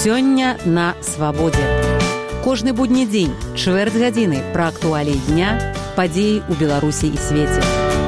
Сёння на свабодзе. Кожны будні дзень, чвэрць гадзіны пра актуаліі дня, падзеі ў Беларусі і свеце.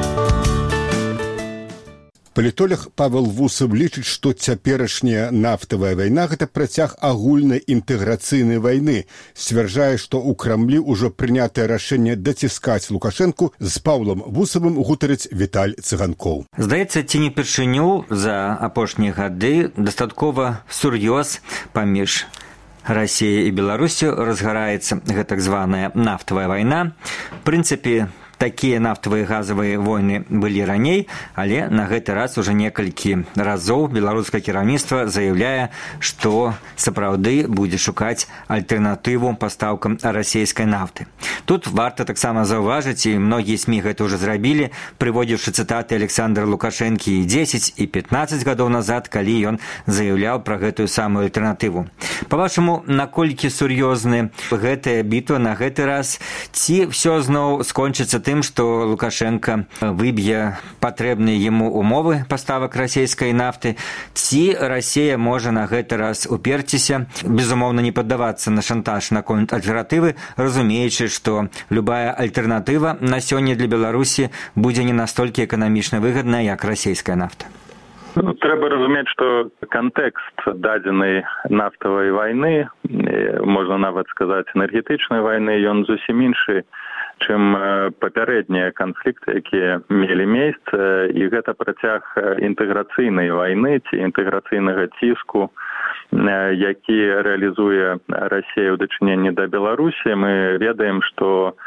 Палітолог Павел Вусов лічыць, што цяперашняя нафтавая вайна – гэта працяг агульнай інтэграцыйнай вайны. Сцвярджае, што ў Крамлі ўжо прынятае рашэнне даціскаць Лукашэнку. З Паўлам Вусавым гутарыць Віталь Цыганкоў. Здаецца, ці не першыню за апошнія гады дастаткова сур'ёз паміж Расіяй і Беларусю разгараецца гэтак званая нафтавая вайна. В прынцыпе, такія нафтавыя газавыя войны былі раней, але на гэты раз уже некалькі разоў беларускае кіраўніцтва заяўляе, што сапраўды будзе шукаць альтэрнатыву пастаўкам расійскай нафты. Тут варта таксама заўважыць, і многія СМІ гэта ўжо зрабілі, прыводзіўшы цытаты Александра Лукашэнкі і 10, і 15 гадоў назад, калі ён заяўляў пра гэтую самую альтэрнатыву. Па-вашаму, наколькі сур'ёзны гэтая бітва на гэты раз, ці ўсё зноў скончыцца тым, што Лукашенко выб'е патрэбныя яму умовы паставак расійскай нафты, ці Расія можа на гэты раз уперціся, безумоўна не паддавацца на шантаж наконт альтэрнатывы, разумеючы, што любая альтэрнатыва на сёння для Беларусі будзе не настолькі эканамічна выгадная, як расійская нафта. Трэба разумець, што кантэкст дадзенай нафтавай вайны, можна нават сказаць энергетычнай вайны, ён зусім іншы, чым папярэднія канфлікты, якія мелі месца, і гэта працяг інтэграцыйнай вайны ці інтэграцыйнага ціску, які рэалізуе Расія ў дачыненні да Беларусі. Мы ведаем, што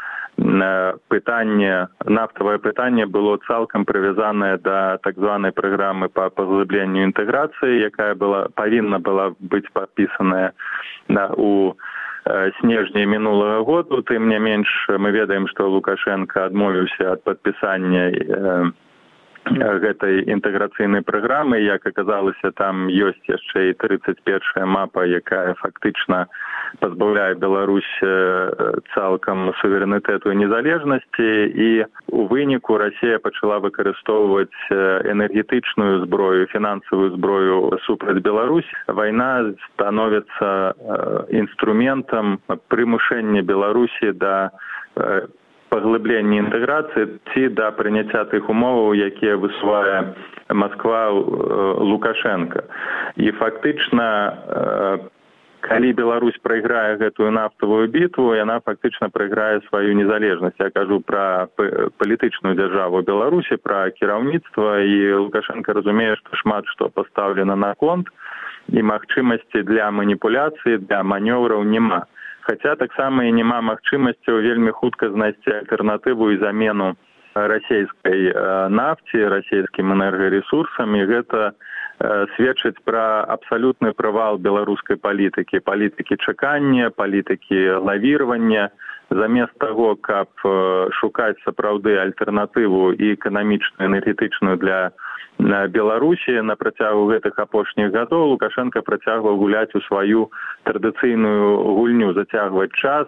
нафтавае пытанне было цалкам прывязанае да так званай праграмы па паглыбленню інтэграцыі, якая павінна была быць падпісаная у снежні мінулага году. Тым не менш, мы ведаем, што Лукашенко адмовіўся ад падпісання гэтай інтэграцыйнай праграмы. Як аказалася, там ёсць яшчэ і 31-я мапа, якая фактычна пазбаўляе Беларусь цалкам суверэнітэту і незалежнасці, і у выніку Расія пачала выкарыстоўваць энергетычную зброю, фінансавую зброю супраць Беларусь. Вайна становіцца інструментам прымушэння Беларусі да паглыблення інтэграцыі ці да прыняцця тых умоваў, якія высувае Масква Лукашенко. І фактычна, калі Беларусь прайграе гэтую нафтавую бітву, яна фактычна прайграе сваю незалежнасць. Я кажу пра палітычную дзяржаву Беларусі, пра кіраўніцтва, і Лукашенко разумее, што шмат што пастаўлена на конт, і магчымасці для маніпуляцыі, для манёвраў няма. Хаця таксама і няма магчымасцяў вельмі хутка знайсці альтэрнатыву і замену расійскай нафце, расійскім энергарэсурсам, і гэта сведчыць пра абсалютны правал беларускай палітыкі, палітыкі чакання, палітыкі лавіравання. Замест таго, каб шукаць сапраўды альтэрнатыву і эканамічную, энергетычную для Беларусі, на працягу гэтых апошніх гадоў Лукашенко працягваў гуляць у сваю традыцыйную гульню, зацягваць час,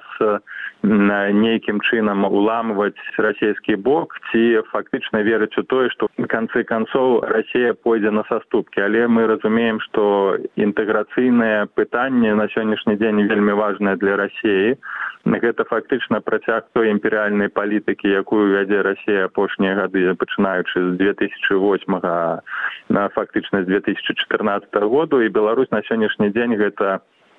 нейкім чынам уламваць расійскі бок, ці фактычна верыць у тое, што ў канцы канцоў Расія пойдзе на саступкі. Але мы разумеем, што інтэграцыйнае пытанне на сённяшні дзень вельмі важнае для Расіі. Гэта фактычна працяг той імперыяльнай палітыкі, якую вядзе Расія апошнія гады, пачынаючы з 2008-го, фактычна з 2014 году, і Беларусь на сённяшні дзень гэта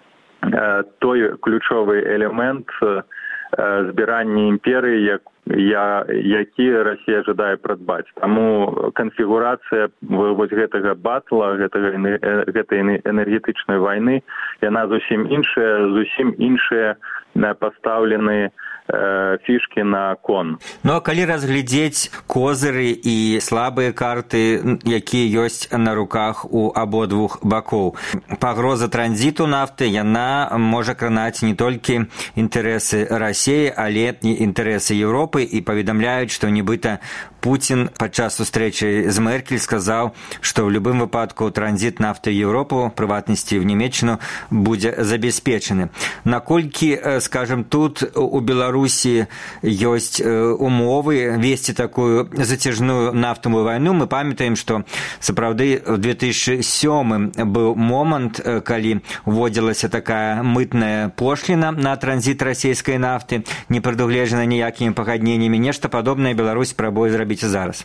той ключовы элемент збірання імперыі, які Расія жадае прадбаць. Таму канфігурацыя вось гэтага батла, гэтай энергетычнай вайны, яна зусім іншая пастаўлены фішкі на кон. Ну, а калі разглядзець козыры і слабыя карты, якія ёсць на руках у абодвух бакоў, пагроза транзіту нафты, яна можа кранаць не толькі інтарэсы Расіі, але і інтарэсы Еўропы, і паведамляюць, што нібыта Путін падчас сустрэчы з Меркель сказаў, што ў любым выпадку транзіт нафты ў Еўропу, прыватнасці ў Нямецчыну, будзе забяспечаны. Наколькі, скажем, тут у Беларусі ёсць умовы весці такую зацяжную нафтавую вайну? Мы памятаем, што сапраўды ў 2007 быў момант, калі вводзілася такая мытная пошліна на транзіт расійскай нафты, не прадугледжана ніякімі пагадненнямі. Нешта падобнае Беларусь спрабуе зрабіць і зараз.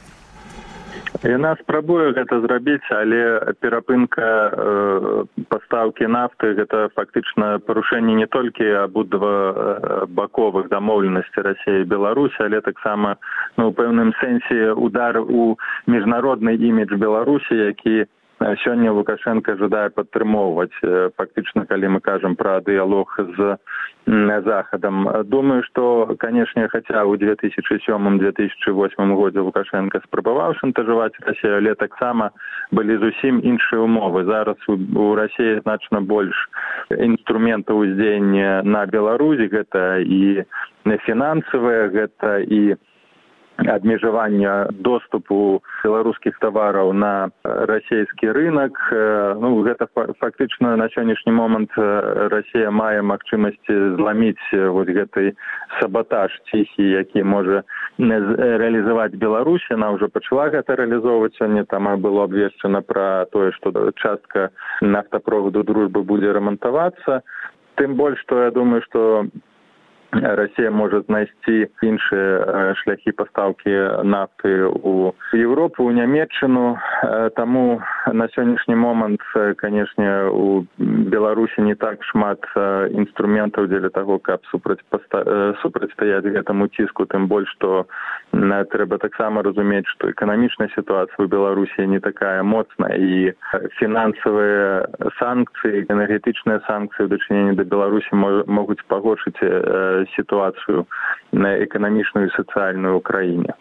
Яна спрабуе гэта зрабіць, але перапынка пастаўкі нафты гэта фактычна парушэнне не толькі абодва баковых дамоўленасцей Расіі і Беларусі, але таксама у пэўным сэнсе удар у міжнародны імідж Беларусі, які сёння Лукашенко жадае падтрымоўваць, фактычна, калі мы кажам пра дыялог з Захадам. Думаю, што, канешне, хаця ў 2007-2008 годзе Лукашенко спрабаваў шантажаваць Расію, але таксама былі зусім іншыя умовы. Зараз у Расіі значна больш інструментаў уздзеяння на Беларусь, гэта і фінансавыя, гэта і абмежавання доступу беларускіх тавараў на расійскі рынок. Гэта фактычна на сённяшні момант Расія мае магчымасці зламіць вось гэты сабатаж ціхі, які можа рэалізаваць Беларусь. Яна ўжо пачала гэта рэалізоўваць. Сёння там было абвешчана пра тое, што частка нафтаправоду дружбы будзе рамантавацца. Тым больш, што я думаю, што Расія можа знайсці іншыя шляхі пастаўкі нафты ў Еўропу, ў Нямецчыну. Таму на сённяшні момант, канешне, у Беларусі не так шмат інструментаў дзеля таго, каб супрацьстаяць гэтаму ціску, тым больш, што трэба таксама разумець, што эканамічная сітуацыя ў Беларусі не такая моцная, і фінансавыя санкцыі, энергетычныя санкцыі ў дачыненні да Беларусі могуць пагоршыць ситуацию экономичную и социальную в Украине.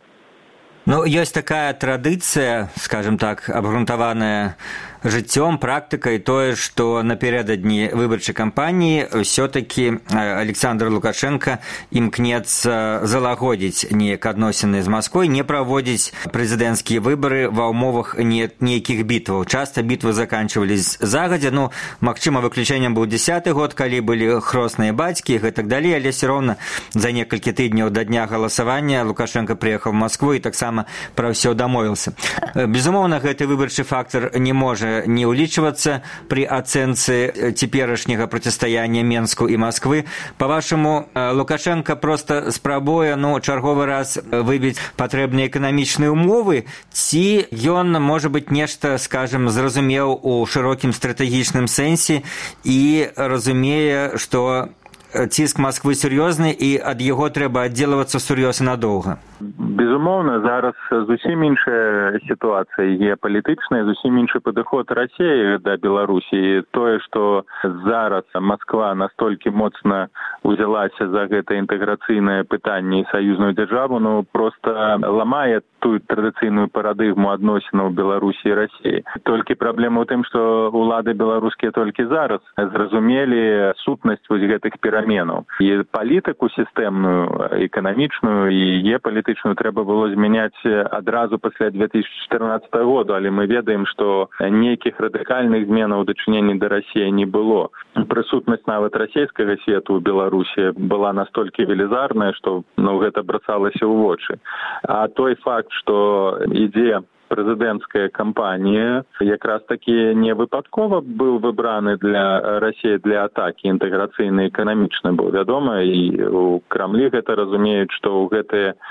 Ёсць такая традыцыя, скажем так, абгрунтаваная жыццём, практыкай, тое, што напярэдадні выбарчай кампаніі ўсё-такі Александр Лукашенко імкнецца залагодзіць неяк адносіны з Масквой, не праводзіць прэзідэнцкія выбары ва ўмовах нейкіх бітваў. Часта бітвы заканчвались загадзя, магчыма, выключэннем быў 10-й год, калі былі хросныя бацькі і гэтак далей, але все роўна за некалькі тыдняў да дня галасавання Лукашенко прыехаў в Маскву і таксама пра ўсё дамовіўся. Безумоўна, гэты выбарчы фактар не можа не ўлічвацца пры ацэнцы цяперашняга процістаяння Менску і Масквы. Па-вашаму, Лукашенко проста спрабуе чарговы раз выбіць патрэбныя эканамічныя умовы, ці ён, можа быць, нешта, скажем, зразумеў у шырокім стратэгічным сэнсе і разумее, што ціск Масквы сур'ёзны і ад яго трэба аддзелавацца сур'ёз і надоўга? Безумоўна, зараз зусім іншая сітуацыя геапалітычная, зусім іншы падыход Расіі да Беларусі. Тое, што зараз Масква настолькі моцна узялася за гэта інтэграцыйнае пытанне і саюзную дзяржаву, проста ламае тую традыцыйную парадыгму адносінаў Беларусі і Расіі. Толькі праблема ў тым, што ўлады беларускія толькі зараз зразумелі сутнасць вось гэтых пераменаў. І палітыку сістэмную, эканамічную і геапалітычную трэба было змяняць адразу пасля 2014 году, але мы ведаем, што нейкіх радыкальных зменаў у дачыненні да Расіі не было. Прысутнасць нават расійскага свету ў Беларусі была настолькі велізарная, што гэта брацалася ў вочы. А той факт, што ідзе прэзідэнцкая кампанія якраз такі не выпадкова быў выбраны для Расіі для атакі інтэграцыйнай эканамічнай, бо вядома, і у Крамлі гэта разумеюць, што ў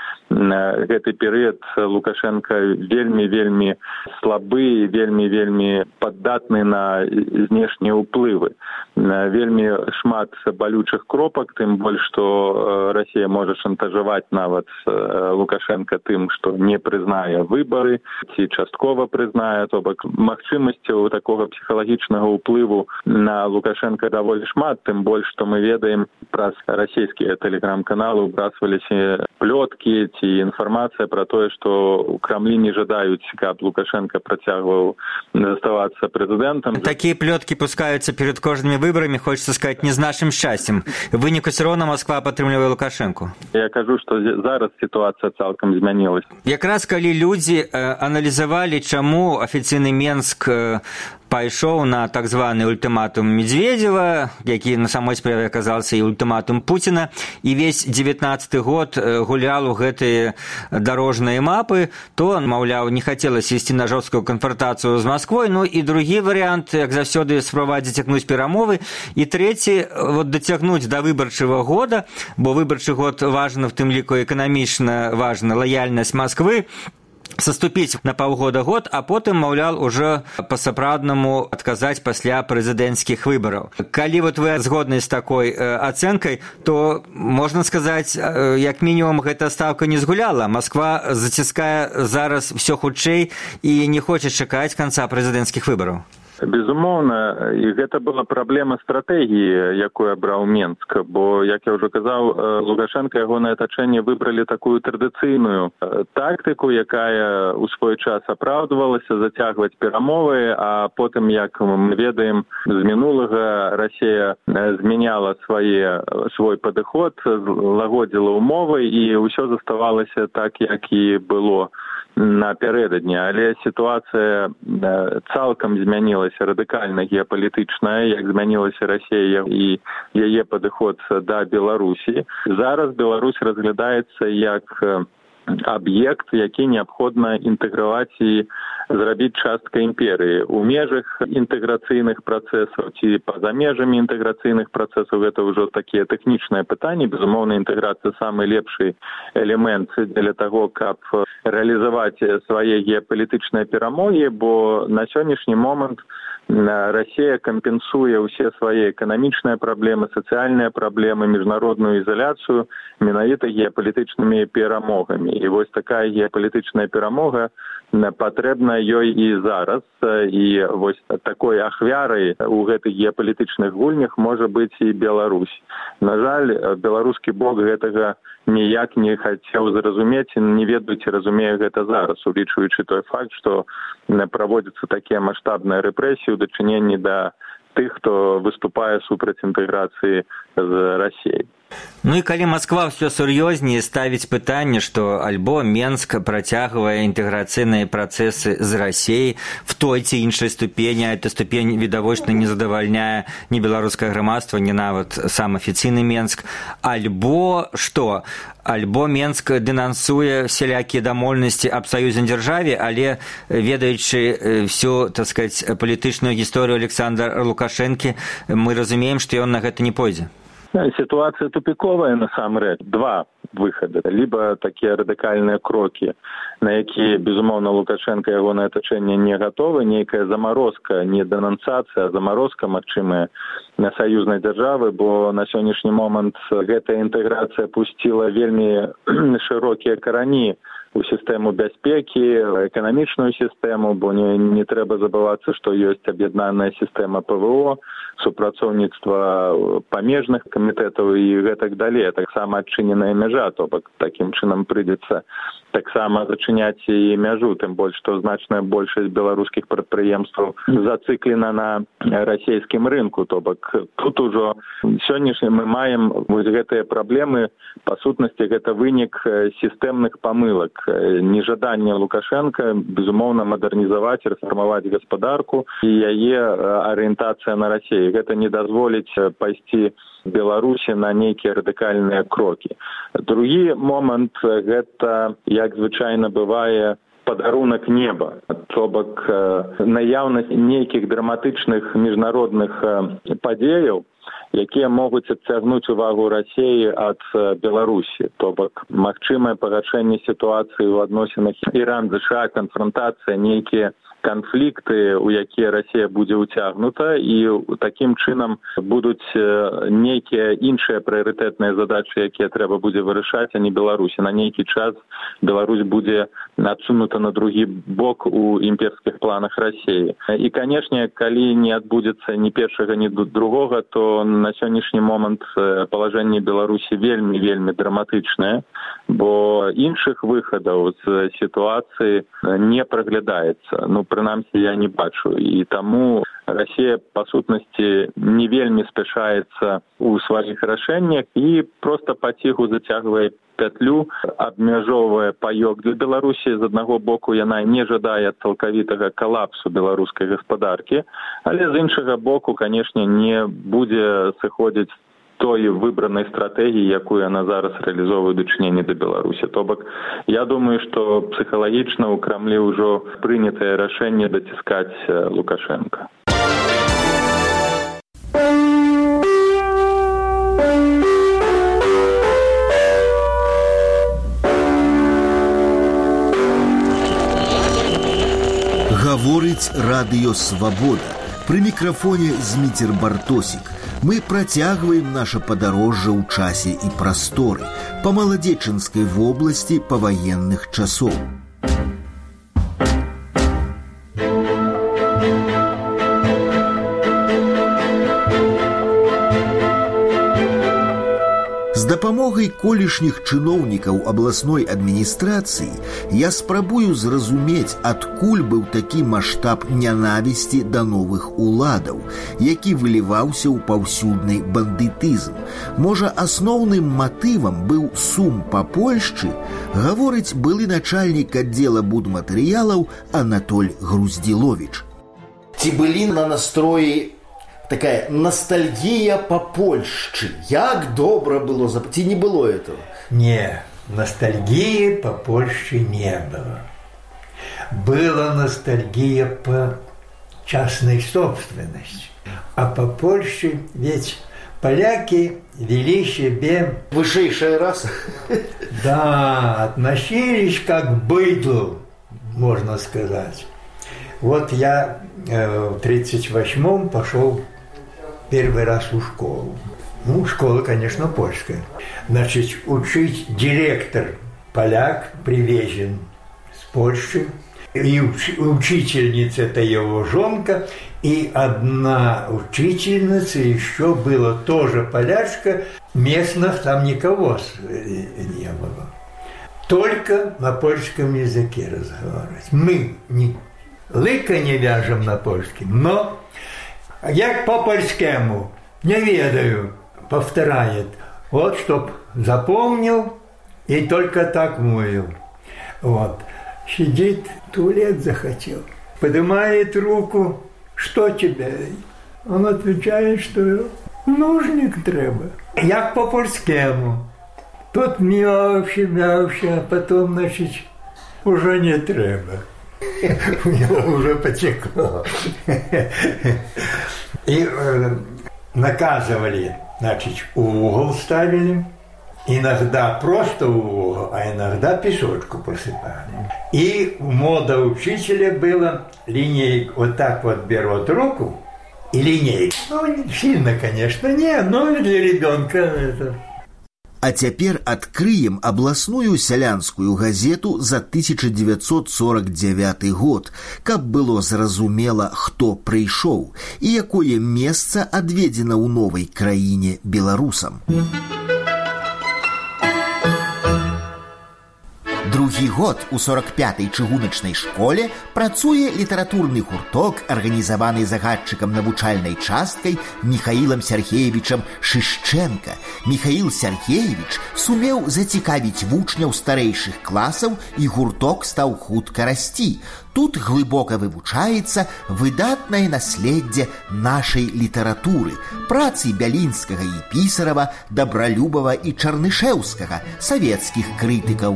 гэты перыяд Лукашенко вельмі слабы і вельмі паддатны на знешнія ўплывы. Вельмі шмат балючых кропак, тым больш, што Расія можа шантажаваць нават Лукашенко тым, што не прызнае выбары, ці часткова прызнае, то бок магчымасцяў такога псіхалагічнага ўплыву на Лукашенко даволі шмат, тым больш, што мы ведаем, праз расійскія тэлеграм-каналы ўбрасваліся плёткі ці інфармацыя пра тое, што ў Крамлі не жадаюць, каб Лукашенко працягваў заставацца прэзідэнтам. Такія плёткі пускаюцца перад кожнымі выборами, хочется сказать, не с нашим счастьем. В вынику все равно Москва падтрымлівае Лукашенко. Я кажу, што зараз сітуацыя цалкам змянілась. Якраз калі людзі аналізавалі, чаму афіцыйны Менск пайшоў на так званы ультыматум Медведева, які на самой справе аказаўся і ультыматум Пуціна, і весь 19-й год гулял у гэтыя дарожныя мапы, то, маўляў, не хацелася ісці на жорсткую канфронтацыю з Масквой, ну і другі варыянт, як заўсёды, спрабаваць зацягнуць перамовы, і трэці, вот дацягнуць да выбарчага года, бо выбарчы год важна, в тым ліку эканамічна важна лаяльнасць Масквы, саступіць на паўгода-год, а потым, маўляў, ужо па-сапраўднаму адказаць пасля прэзідэнцкіх выбараў. Калі вот вы згодны з такой ацэнкай, то, можна сказаць, як мінімум гэта стаўка не згуляла. Масква заціскае зараз всё хутчэй і не хоча чакаць канца прэзідэнцкіх выбараў. Безумоўна, і гэта была праблема стратэгіі, якую абраў Менск, бо, як я ўжо казаў, Лукашенко і ягонае атачэнне выбралі такую традыцыйную тактыку, якая ў свой час апраўдвалася зацягваць перамовы, а потым, як мы ведаем, з мінулага Расія змяняла свой падыход, лагодзіла ўмовы, і ўсё заставалася так, як і было напярэдадні, але сітуацыя цалкам змянілася радыкальна геапалітычная, як змянілася Расія і яе падыход да Беларусі. Зараз Беларусь разглядаецца як аб'ект, які неабходна інтэграваць і зрабіць часткай імперыі. У межах інтэграцыйных працэсаў ці па-за межамі інтэграцыйных працэсаў гэта ўжо такія тэхнічныя пытанні. Безумоўна, інтэграцыя самы лепшы элемент для таго, каб рэалізаваць свае геапалітычныя перамогі, бо на сённяшні момант Расія кампенсуе ўсе свае эканамічныя праблемы, сацыяльныя праблемы, міжнародную ізаляцыю менавіта геапалітычнымі перамогамі. І вось такая геапалітычная перамога патрэбна ёй і зараз. І вось такой ахвярай у гэтых геапалітычных гульнях можа быць і Беларусь. На жаль, беларускі бок гэтага ніяк не хацеў зразумець і не ведаюць і разумее гэта зараз, улічваючы той факт, што праводзяцца такія маштабныя рэпрэсіі ў дачыненні да тых, хто выступае супраць інтэграцыі з Расіяй. Ну і калі Масква ўсё сур'ёзней ставіць пытанне, што альбо Менск працягвае інтэграцыйныя працэсы з Расіяй в той ці іншай ступені, а эта ступень відавочна не задавальняе ні беларускае грамадства, ні нават сам афіцыйны Менск, альбо што? Альбо Менск дэнансуе всялякія дамоўленасці аб саюзнай дзяржаве, але ведаючы всю, так сказаць, палітычную гісторыю Александра Лукашэнкі, мы разумеем, што ён на гэта не пойдзе. Ситуация тупиковая насамрэч. Два выхады. Либо такие радикальные кроки, на якія, безумоўна, Лукашенко і ягонае атачэнне не гатовы, нейкая заморозка, не денонсацыя, а заморозка магчымая на саюзнай дзяржавы, бо на сённяшні момант гэтая інтэграцыя пусціла вельмі шырокія карані у сістэму бяспекі, эканамічную сістэму, бо не трэба забывацца, што ёсць аб'яднаная сістэма ПВО, супрацоўніцтва памежных камітэтаў і гэтак далей. Таксама адчыненая мяжа, то бок такім чынам прыйдзецца таксама зачыняць і мяжу, тым больш, што значная большасць беларускіх прадпрыемстваў зацыклена на расійскім рынку, то бок тут ужо сённяшні мы маем вось гэтыя праблемы, па сутнасці гэта вынік сістэмных памылак, нежаданне Лукашенка, безумоўна, мадэрнізаваць, рэфармаваць гаспадарку і яе арыентацыя на Расію. Гэта не дазволіць пайсці Беларусі на нейкія радыкальныя крокі. Другі момант – гэта, як звычайна бывае, падарунак неба. То бок наяўнасць нейкіх драматычных міжнародных падзеяў, якія могуць адцягнуць увагу Расіі ад Беларусі. То бок магчымае пагаршэнне сітуацыі ў адносінах Іран-ЗША, канфронтацыя, нейкія канфлікты, у якія Расія будзе ўцягнута, і такім чынам будуць нейкія іншыя прыярытэтныя задачы, якія трэба будзе вырашаць, а не Беларусі. На нейкі час Беларусь будзе адсунута на другі бок у імперскіх планах Расіі. І, канешне, калі не адбудзецца ні першага, ні другога, то на сённяшні момант палажэнне Беларусі вельмі драматычнае, бо іншых выхадаў з сітуацыі не праглядаецца. Ну, прынамсі я не бачу. І таму Расія, па сутнасці, не вельмі спяшаецца ў сваіх рашэннях і проста паціху зацягвае пятлю, абмяжоўвае паёк для Беларусі. З аднаго боку, яна не жадае цалкавітага калапсу беларускай гаспадаркі, але з іншага боку, канешне, не будзе сыходзіць той выбранай стратэгіі, якую яна зараз рэалізоўвае ў дачыненні да Беларусі. То бок, я думаю, што псіхалагічна ў Крамлі ўжо прынятае рашэнне даціскаць Лукашенка. Гаворыць радыё «Свабода». Пры мікрафоне Зміцер Бартосік. Мы працягваем наша падарожжа ў часе і прасторы па Маладзечынскай вобласці паваенных часоў. З дапамогай колішніх чыноўнікаў абласной адміністрацыі я спрабую зразумець, адкуль быў такі маштаб нянавісці да новых уладаў, які выліваўся ў паўсюдны бандытызм. Можа, асноўным матывам быў сум па Польшчы, гаворыць былы начальнік аддзела будматэрыялаў Анатоль Груздзіловіч. Ці былі на настроі такая ностальгия по Польшчы. Як добра было, ці не было этого? Не, ностальгии по Польше не было. Была ностальгия по частной собственности. А по Польше ведь поляки вели себе... Высшая раса. Да, относились как к быдлу, можно сказать. Вот я в 1938-м пошел первый раз в школу. Ну, школа, конечно, польская. Значит, учить директор поляк привезен с Польши. И учительница – это его жонка. И одна учительница еще была тоже полячка. Местных там никого не было. Только на польском языке разговаривать. Мы лыка не вяжем на польском, но як по-польскому не ведаю, повторяет. Вот, чтоб запомнил и только так мовил. Вот. Сидит, туалет захотел. Поднимает руку. Что тебе? Он отвечает, что нужник треба. Як по-польскому. Тут мявши, а потом, значит, уже не треба. У него уже потекло. И наказывали, значит, в угол ставили. Иногда просто в угол, а иногда песочку посыпали. И мода учителя была линейку, вот так вот берут руку и линейку. Ну, сильно, конечно, не, но для ребенка это... А цяпер адкрыем абласную сялянскую газету за 1949 год, каб было зразумела, хто прыйшоў і якое месца адведзена ў новай краіне беларусам. Другі год у 45-й чыгуначнай школе працуе літаратурны гурток, арганізаваны загадчыкам навучальнай часткай Михаілам Сяргеевічам Шышчэнка. Михаіл Сяргеевіч сумеў зацікавіць вучняў старэйшых класаў, і гурток стаў хутка расці. Тут глыбока вывучаецца выдатнае наследдзе нашай літаратуры, працы Бялінскага і Пісарава, Дабралюбава і Чарнышэўскага, савецкіх крытыкаў.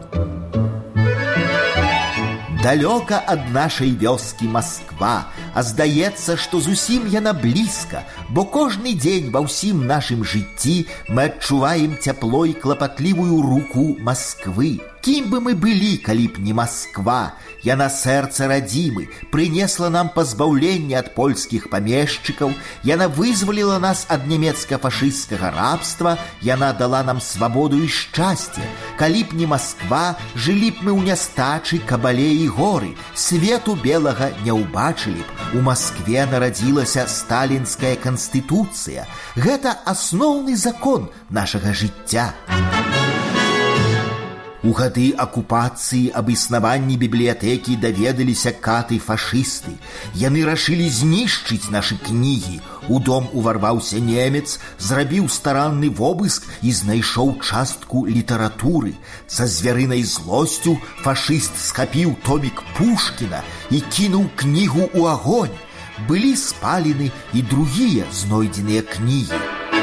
Далёка ад нашай вёскі Масква, а здаецца, што зусім яна блізка, бо кожны дзень ва ўсім нашым жыцці мы адчуваем цяпло і клапатлівую руку Масквы. Кім бы мы былі, калі б не Масква? Яна сэрца радзімы, прынесла нам пазбаўленне ад польскіх памешчыкаў, яна вызваліла нас ад нямецка-фашысцкага рабства, яна дала нам свабоду і шчасце. Калі б не Масква, жылі б мы ў нястачы, кабале і горы, свету белага не ўбачылі б. У Маскве нарадзілася сталінская канстытуцыя. Гэта асноўны закон нашага жыцця. У гады акупацыі аб існаванні бібліятэкі даведаліся каты фашысты. Яны рашылі знішчыць нашы кнігі. У дом уварваўся немец, зрабіў старанны вобыск і знайшоў частку літаратуры. Са звярынай злосцю фашыст схапіў томік Пушкіна і кінуў кнігу ў агонь. Былі спалены і другія знойдзеныя кнігі.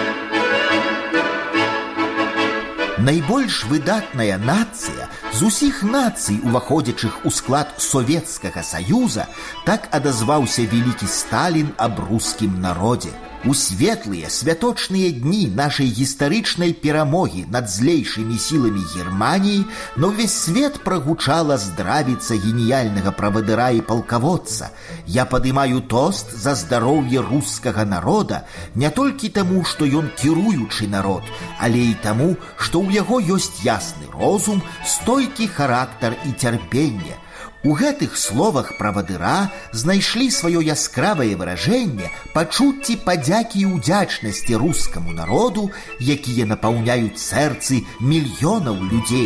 Найбольш выдатная нацыя з усіх нацый, уваходзячых у склад Советскага Саюза, так адазваўся вялікі Сталін аб рускім народзе. У светлыя святочныя дні нашай гістарычнай перамогі над злейшымі сіламі Германіі на ўвесь свет прагучала здравіца геніяльнага правадыра і палкаводца. Я падымаю тост за здароўе рускага народа не толькі таму, што ён кіруючы народ, але і таму, што ў яго ёсць ясны розум, стойкі характар і цярпенне. У гэтых словах правадыра знайшлі сваё яскравае выражэнне пачуцці падзякі і ўдзячнасці рускаму народу, якія напаўняюць сэрцы мільёнаў людзей.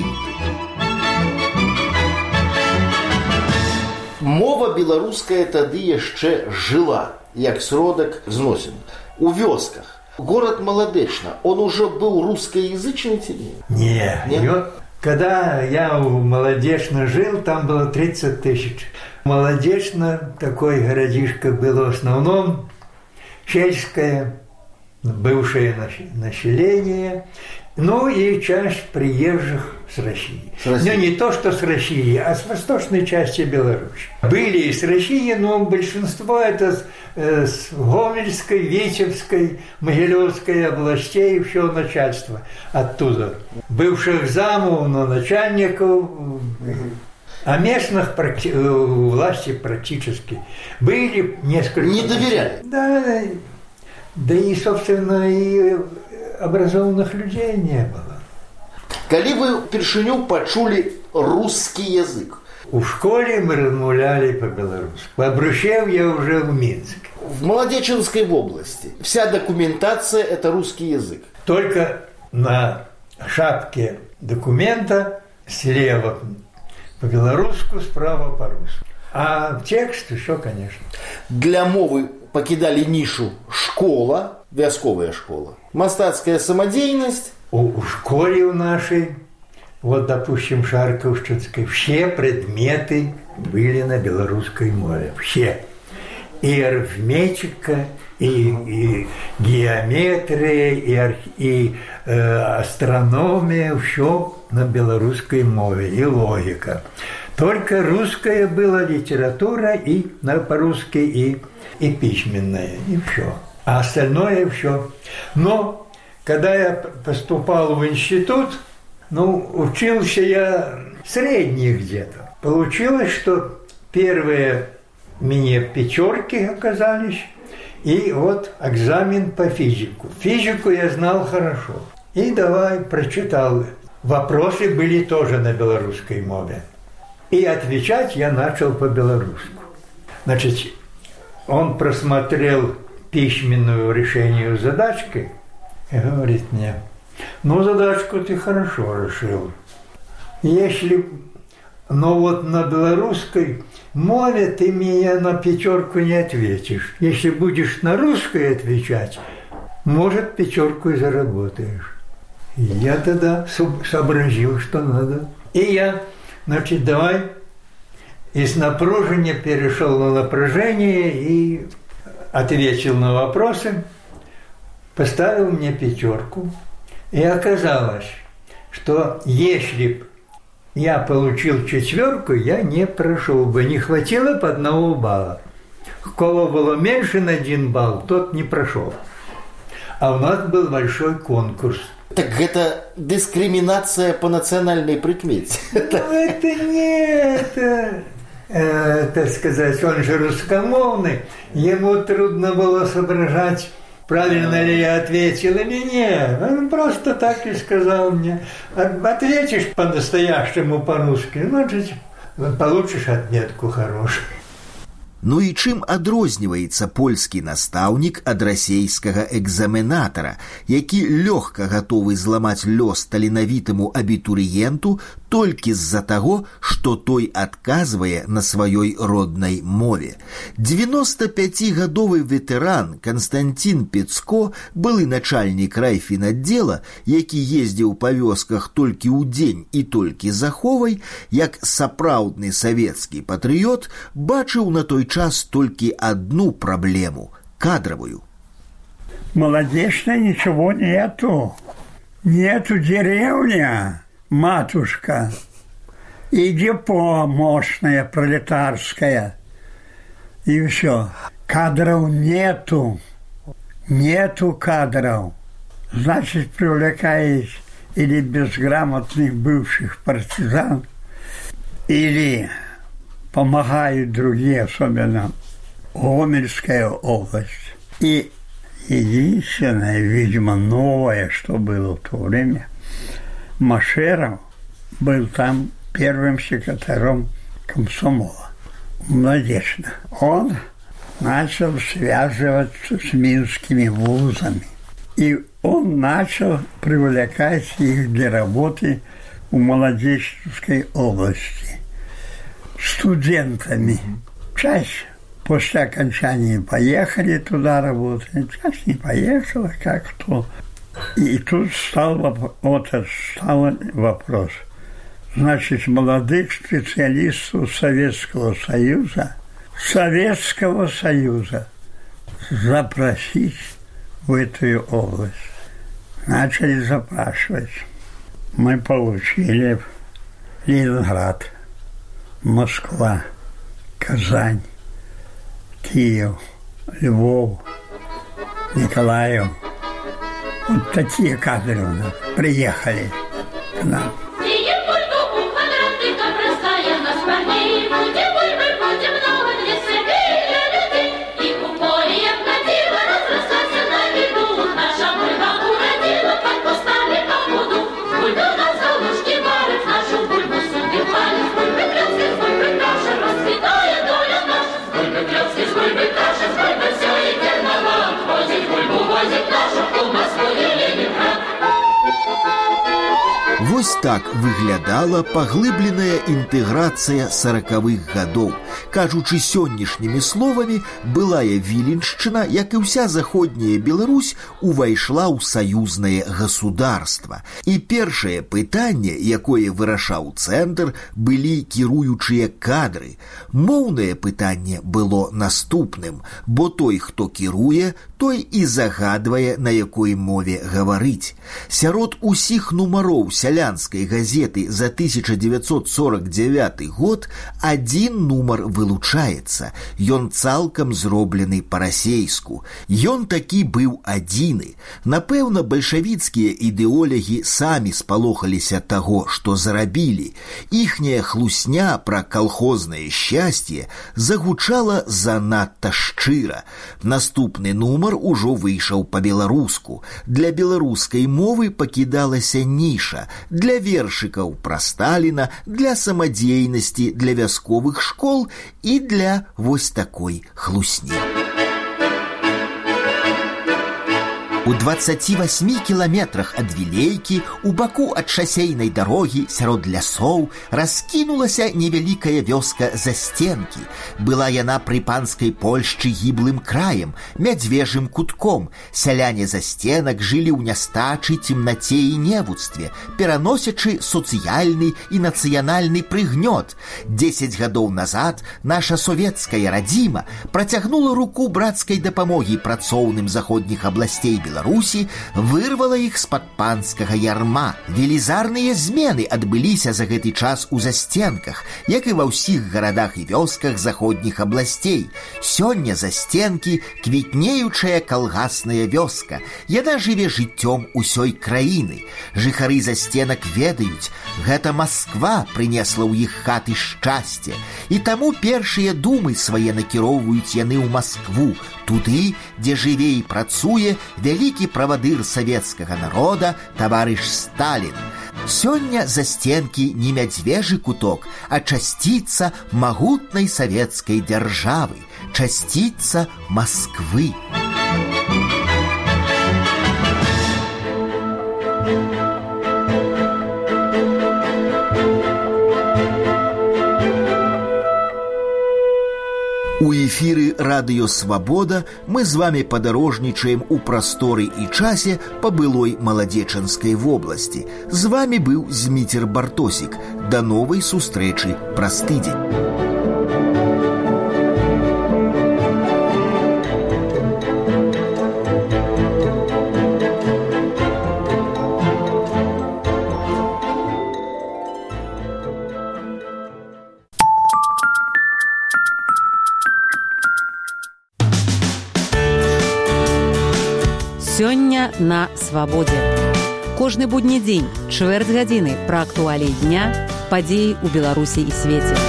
Мова беларуская тады яшчэ жыла, як сродак зносін. У вёсках. Город Маладэчна, он уже был русскоязычный или нет? Нет. Когда я в Молодечно жил, там было 30 тысяч. Молодечно, такой городишко было в основном сельское, бывшее население, ну и часть приезжих с России. Но не то, что с России, а с восточной части Беларуси. Были и с России, но большинство это с Гомельской, Витебской, Могилевской областей, все начальство оттуда. Бывших замов, но начальников, а местных власти практически были несколько. Не доверяли? Да и, собственно, и образованных людей не было. Калі вы впершыню пачулі русский язык? В школе мы размовляли по-белорусски. Обращал я уже в Минске. В Молодеченской области вся документация – это русский язык. Только на шапке документа слева по-белорусски, справа по-русски. А текст еще, конечно. Для мовы покидали нишу школа, вясковая школа, мастацкая самодеятельность. У школе у нашей, вот, допустим, Шарковщинской, все предметы были на белорусской мове. Все. И арифметика, и геометрия, и астрономия, все на белорусской мове, и логика. Только русская была литература, и по-русски, и письменная, и все. А остальное все. Но когда я поступал в институт, учился я средний где-то. Получилось, что первые мне пятерки оказались, и вот экзамен по физику. Физику я знал хорошо. И давай прочитал. Вопросы были тоже на белорусской мове. И отвечать я начал по-белорусски. Значит, он просмотрел письменную решение задачки и говорит мне: задачку ты хорошо решил. Если, вот на белорусской мове ты меня на пятерку не ответишь. Если будешь на русской отвечать, может, пятерку и заработаешь. И я тогда сообразил, что надо. И я, давай, из напружения перешел на напряжение и ответил на вопросы, поставил мне пятерку. И оказалось, что если б я получил четверку, я не прошел бы, не хватило по 1 балла. У кого было меньше на 1 балл, тот не прошел. А у нас был большой конкурс. Так это дискриминация по национальной прикмете. Это не это. Так сказать, он же русскомовный, ему трудно было соображать, правильно ли я ответил или нет. Он просто так и сказал мне: ответишь по-настоящему по-русски, значит, получишь отметку хорошую. Ну і чым адрозніваецца польскі настаўнік ад расейскага экзаменатара, які лёгка гатовы зламаць лёс таленавітаму абітурыенту толькі з-за таго, што той адказвае на сваёй роднай мове. 95-гадовы ветэран Константин Пецко, былы начальнік райфінаддзела, які ездзіў па вёсках толькі ў дзень і толькі з аховай, як сапраўдны савецкі патрыёт, бачыў на той час толькі одну праблему – кадровую. Молодечно ничего нету. Нету деревня, матушка, и депо мощное, пролетарское. И все. Кадров нету. Нету кадров. Значит, привлекаешь или безграмотных бывших партизан, или помогают другие, особенно Гомельская область. И единственное, видимо, новое, что было в то время, Машеров был там первым секретарем комсомола. Молодечно. Он начал связываться с минскими вузами. И он начал привлекать их для работы в Молодечной области студентами. Часть после окончания поехали туда работать, часть не поехала, как кто. И тут стал вопрос. Значит, молодых специалистов Советского Союза запросить в эту область. Начали запрашивать. Мы получили Ленинград, Москва, Казань, Киев, Львов, Николаев. Вот такие кадры у нас приехали к нам. Вось так выглядала паглыбленая інтэграцыя 40-х гадоў. Кажучы сённяшнімі словамі, былая Віленшчына, як і ўся заходняя Беларусь, увайшла ў саюзнае государства. І першае пытанне, якое вырашаў цэнтр, былі кіруючыя кадры. Моўнае пытанне было наступным, бо той, хто кіруе, той і загадвае, на якой мове гаварыць. Сярод усіх нумароў сялянскай газеты за 1949 год один нумар вылучаецца. Ён цалкам зроблены па-расейску. Ён такі быў адзіны. Напэўна, бальшавіцкія ідэолягі самі спалохаліся таго, што зарабілі. Іхняя хлусня пра калхознае шчасце загучала занадта шчыра. Наступны нумар ужо выйшаў па-беларуску. Для беларускай мовы пакідалася ніша. Для вершыкаў пра Сталіна, для самадзейнасці, для вясковых школ і для вось такой хлусні. У 28 кіламетрах ад Вілейкі, у баку ад шасейнай дарогі, сярод лясоў, раскінулася невялікая вёска Застенкі. Была яна пры панскай Польшчы гіблым краем, мядзвежым кутком. Сяляне Застенак жылі ў нястачы, цемнаце і невуцтве, пераносячы сацыяльны і нацыянальны прыгнёт. 10 гадоў назад наша савецкая радзіма працягнула руку брацкай дапамогі працоўным заходніх абласцей Беларусі, вырвала іх з-пад панскага ярма. Велізарныя змены адбыліся за гэты час у Застенках, як і ва ўсіх гарадах і вёсках заходніх абласцей. Сёння Застенкі – квітнеючая калгасная вёска. Яна жыве жыццём усёй краіны. Жыхары Застенак ведаюць, гэта Масква прынесла ў іх хаты шчасце. І таму першыя думы свае накіроўваюць яны ў Маскву, туды, дзе жыве і працуе вялікі правадыр савецкага народа таварыш Сталін. Сёння Застенкі не мядзвежы куток, а часціца магутнай савецкай дзяржавы, часціца Масквы. У эфіры радыё «Свабода» мы з вами падарожнічаем у прасторы і часе па былой Маладзечанскай вобласці. З вами быў Зміцер Бартосік. Да новай сустрэчы праз тыдзень. Сёння на свабодзе. Кожны будні дзень, чвэрць гадзіны пра актуаліі дня, падзеі ў Беларусі і свеце.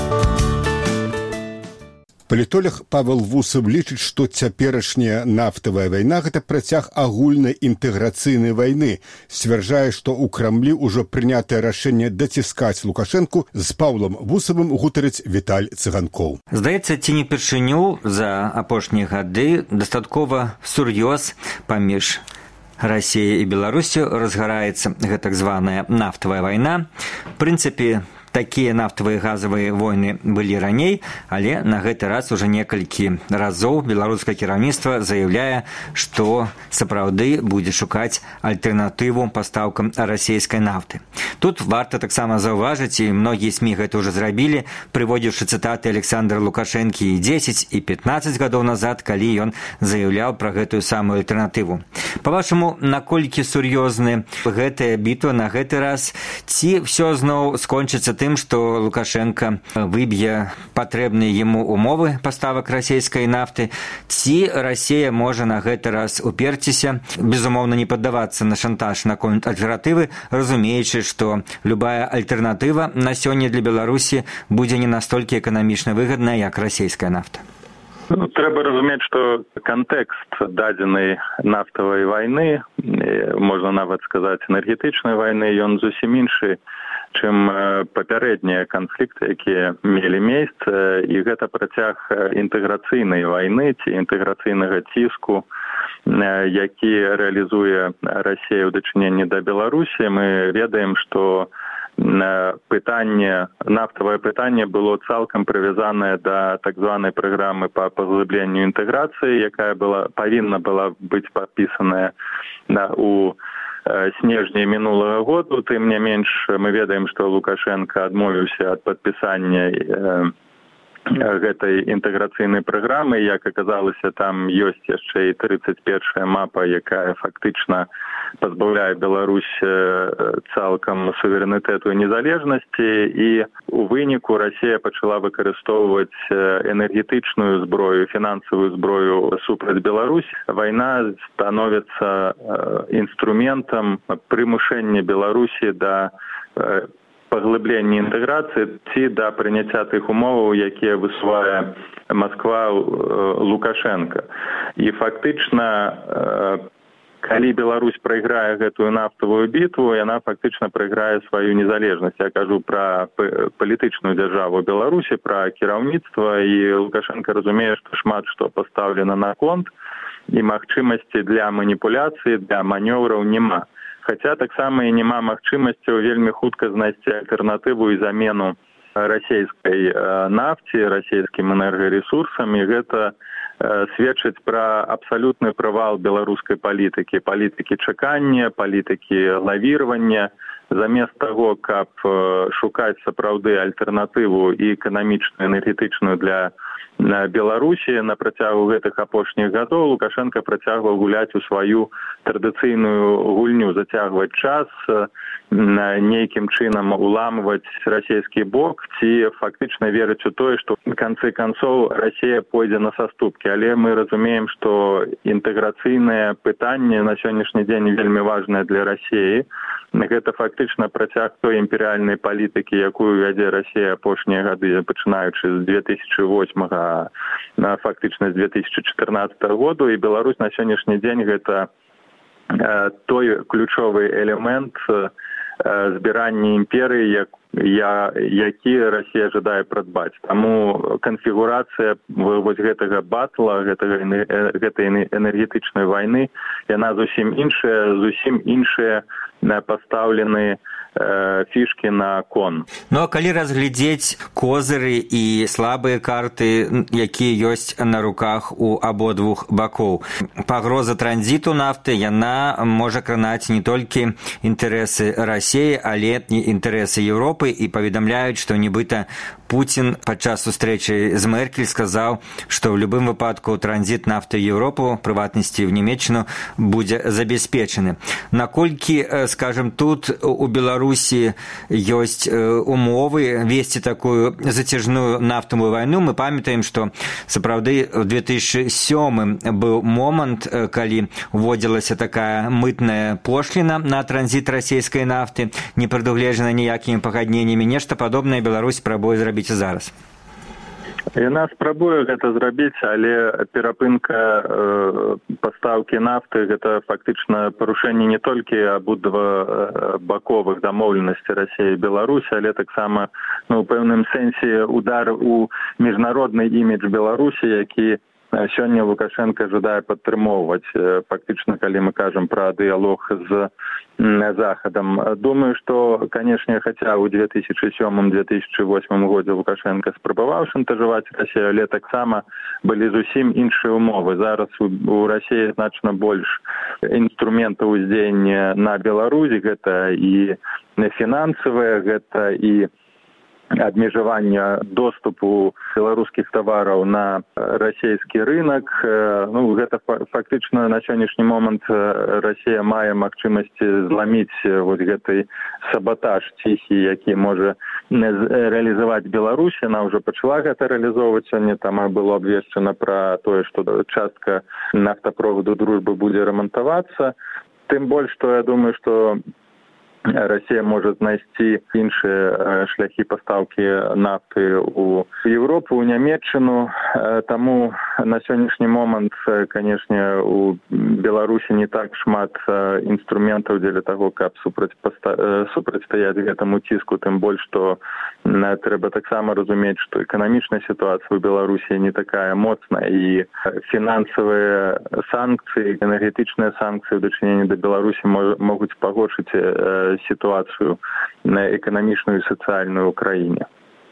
Палітолог Павел Вусов лічыць, што цяперашняя нафтавая вайна – гэта працяг агульнай інтэграцыйнай вайны. Сцвярджае, што ў Крамлі ўжо прынятае рашэнне даціскаць Лукашэнку. З Паўлам Вусавым гутарыць Віталь Цыганкоў. Здаецца, ці не першыню за апошнія гады дастаткова сур'ёз паміж Расіяй і Беларусю разгараецца гэтак званая нафтавая вайна. В прынцыпе, такія нафтавыя газавыя войны былі раней, але на гэты раз уже некалькі разоў беларускае кіраўніцтва заяўляе, што сапраўды будзе шукаць альтэрнатыву пастаўкам расійскай нафты. Тут варта таксама заўважыць, і многія СМІ гэта ўжо зрабілі, прыводзіўшы цытаты Александра Лукашэнкі і 10, і 15 гадоў назад, калі ён заяўляў пра гэтую самую альтэрнатыву. Па-вашаму, наколькі сур'ёзны гэтая бітва на гэты раз, ці ўсё зноў скончыцца тым, што Лукашенко выб'е патрэбныя яму умовы паставак расійскай нафты, ці Расія можа на гэты раз уперціся, безумоўна не паддавацца на шантаж наконт альтэрнатывы, разумеючы, што любая альтэрнатыва на сёння для Беларусі будзе не настолькі эканамічна выгадная, як расійская нафта. Трэба разумець, што кантэкст дадзенай нафтавай вайны, можна нават сказаць энергетычнай вайны, ён зусім іншы, чым папярэднія канфлікты, якія мелі месца, і гэта працяг інтэграцыйнай вайны ці інтэграцыйнага ціску, які рэалізуе Расія ў дачыненні да Беларусі. Мы ведаем, што нафтавае пытанне было цалкам прывязанае да так званай праграмы па паглыбленню інтэграцыі, якая павінна была быць падпісаная у снежні мінулага году. Тым не менш, мы ведаем, што Лукашенко адмовіўся ад падпісання гэтай інтэграцыйнай праграмы. Як аказалася, там ёсць яшчэ і 31-я мапа, якая фактычна пазбаўляе Беларусь цалкам суверэнітэту і незалежнасці, і у выніку Расія пачала выкарыстоўваць энергетычную зброю, фінансавую зброю супраць Беларусь. Вайна становіцца інструментам прымушэння Беларусі да паглыблення інтэграцыі ці да прыняцця тых умоваў, якія высувае Масква Лукашенко. І фактычна, калі Беларусь прайграе гэтую нафтавую бітву, яна фактычна прайграе сваю незалежнасць. Я кажу пра палітычную дзяржаву Беларусі, пра кіраўніцтва, і Лукашенко разумее, што шмат што пастаўлена на конт, і магчымасці для маніпуляцыі, для манёвраў няма. Хаця таксама і няма магчымасцяў вельмі хутка знайсці альтэрнатыву і замену расійскай нафце, расійскім энергарэсурсам, і гэта сведчыць пра абсалютны правал беларускай палітыкі, палітыкі чакання, палітыкі лавіравання. Замест таго, каб шукаць сапраўды альтэрнатыву і эканамічную, энергетычную для Беларусі, на працягу гэтых апошніх гадоў Лукашенко працягваў гуляць у сваю традыцыйную гульню, зацягваць час, нейкім чынам уламваць расійскі бок, ці фактычна верыць у тое, што в канцы канцоў Расія пойдзе на саступкі. Але мы разумеем, што інтэграцыйнае пытанне на сённяшні дзень вельмі важнае для Расіі. Гэта фактычна працяг той імперыяльнай палітыкі, якую вядзе Расія апошнія гады, пачынаючы з 2008-го, фактычна з 2014 году, і Беларусь на сённяшні дзень гэта той ключовы элемент збірання імперыі, які Расія жадае прадбаць. Таму канфігурацыя вось гэтага батла, гэтай энергетычнай вайны, яна зусім іншая пастаўлены фішкі на кон. Ну, а калі разглядзець козыры і слабыя карты, якія ёсць на руках у абодвух бакоў, пагроза транзіту нафты, яна можа кранаць не толькі інтарэсы Расіі, але і інтарэсы Еўропы, і паведамляюць, што нібыта Путін падчас сустрэчы з Меркель сказаў, што ў любым выпадку транзіт нафты ў Еўропу, прыватнасці ў Нямецчыну, будзе забяспечаны. Наколькі, скажем, тут у Беларусі ёсць умовы весці такую зацяжную нафтавую вайну? Мы памятаем, што сапраўды ў 2007 быў момант, калі вводзілася такая мытная пошліна на транзіт расійскай нафты, не прадугледжана ніякімі пагадненнямі. Нешта падобнае Беларусь спрабуе зрабіць і зараз. Яна спрабуе гэта зрабіць, але перапынка пастаўкі нафты гэта фактычна парушэнне не толькі абодва баковых дамоўленасцей Расіі і Беларусі, але таксама у пэўным сэнсе удар у міжнародны імідж Беларусі, які сёння Лукашенко жадае падтрымоўваць. Фактычна, калі мы кажам пра дыялог з Захадам. Думаю, што, канешне, хаця ў 2007-2008 годзе Лукашенко спрабаваў шантажаваць Расію, але таксама былі зусім іншыя умовы. Зараз у Расіі значна больш інструментаў уздзеяння на Беларусь, гэта і фінансавыя, гэта і абмежавання доступу беларускіх тавараў на расійскі рынок. Гэта фактычна на сённяшні момант Расія мае магчымасці зламіць вось гэты саботаж ціхі, які можа рэалізаваць Беларусь. Яна ўжо пачала гэта рэалізоўваць. Сёння там было абвешчана пра тое, што частка нафтаправоду дружбы будзе рамантавацца. Тым больш, што я думаю, што Расія можа знайсці іншыя шляхі пастаўкі нафты ў Еўропу, у Нямецчыну. Таму на сённяшні момант, канешне, у Беларусі не так шмат інструментаў дзеля таго, каб супрацьстаяць гэтаму ціску, тым больш, што трэба таксама разумець, што эканамічная сітуацыя ў Беларусі не такая моцная, і фінансавыя санкцыі, энергетычныя санкцыі ў дачыненні да Беларусі могуць пагоршыць ситуацию экономичную и социальную в Украине.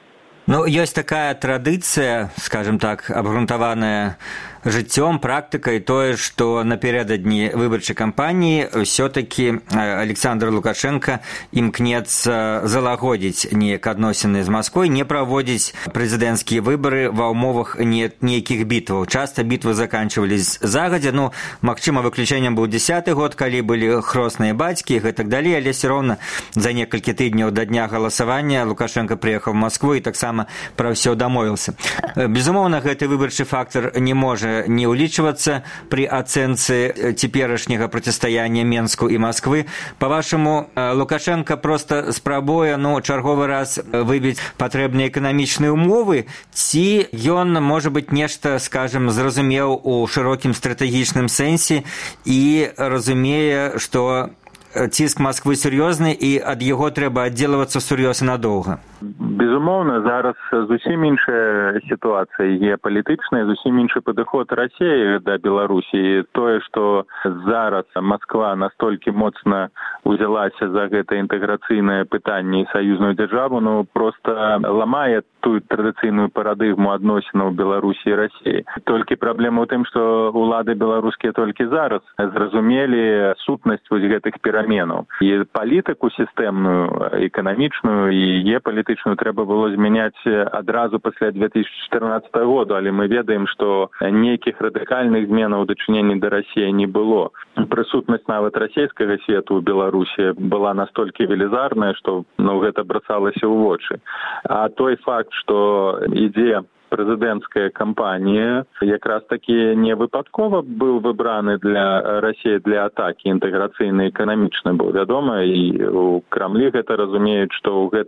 Ёсць такая традыцыя, скажем так, абгрунтаваная жыццём, практыкай, тое, што напярэдадні выбарчай кампаніі ўсё-такі Александр Лукашенко імкнецца залагодзіць неяк адносіны з Масквой, не праводзіць прэзідэнцкія выбары ва ўмовах нейкіх бітваў. Часта бітвы заканчвались загадзя, магчыма, выключэннем быў 10-й год, калі былі хросныя бацькі і гэтак далей, але все роўна за некалькі тыдняў да дня галасавання Лукашенко прыехаў в Маскву і таксама пра ўсё дамовіўся. Безумоўна, гэты выбарчы фактор не можа не ўлічвацца пры ацэнцы цяперашняга процістаяння Менску і Масквы. Па-вашаму, Лукашенко проста спрабуе чарговы раз выбіць патрэбныя эканамічныя умовы, ці ён, можа быць, нешта, скажем, зразумеў у шырокім стратэгічным сэнсе і разумее, што ціск Масквы сур'ёзны і ад яго трэба аддзелавацца сур'ёз і надоўга? Безумоўна, зараз зусім іншая сітуацыя геапалітычная, зусім іншы падыход Расіі да Беларусі. Тое, што зараз Масква настолькі моцна узялася за гэта інтэграцыйнае пытанне і саюзную дзяржаву, проста ламае тую традыцыйную парадыгму адносінаў Беларусі і Расіі. Толькі праблема ў тым, што ўлады беларускія толькі зараз зразумелі сутнасць вось гэтых пераменаў. І палітыку сістэмную, эканамічную і геапалітычную трэба было змяняць адразу пасля 2014 году, але мы ведаем, што нейкіх радыкальных зменаў у дачыненні да Расіі не было. Прысутнасць нават расійскага свету ў Беларусі была настолькі велізарная, што гэта брацалася ў вочы. А той факт, што ідзе прэзідэнцкая кампанія якраз такі не выпадкова быў выбраны для Расіі для атакі інтэграцыйнай эканамічнай, бо вядома, і у Крамлі гэта разумеюць, што ў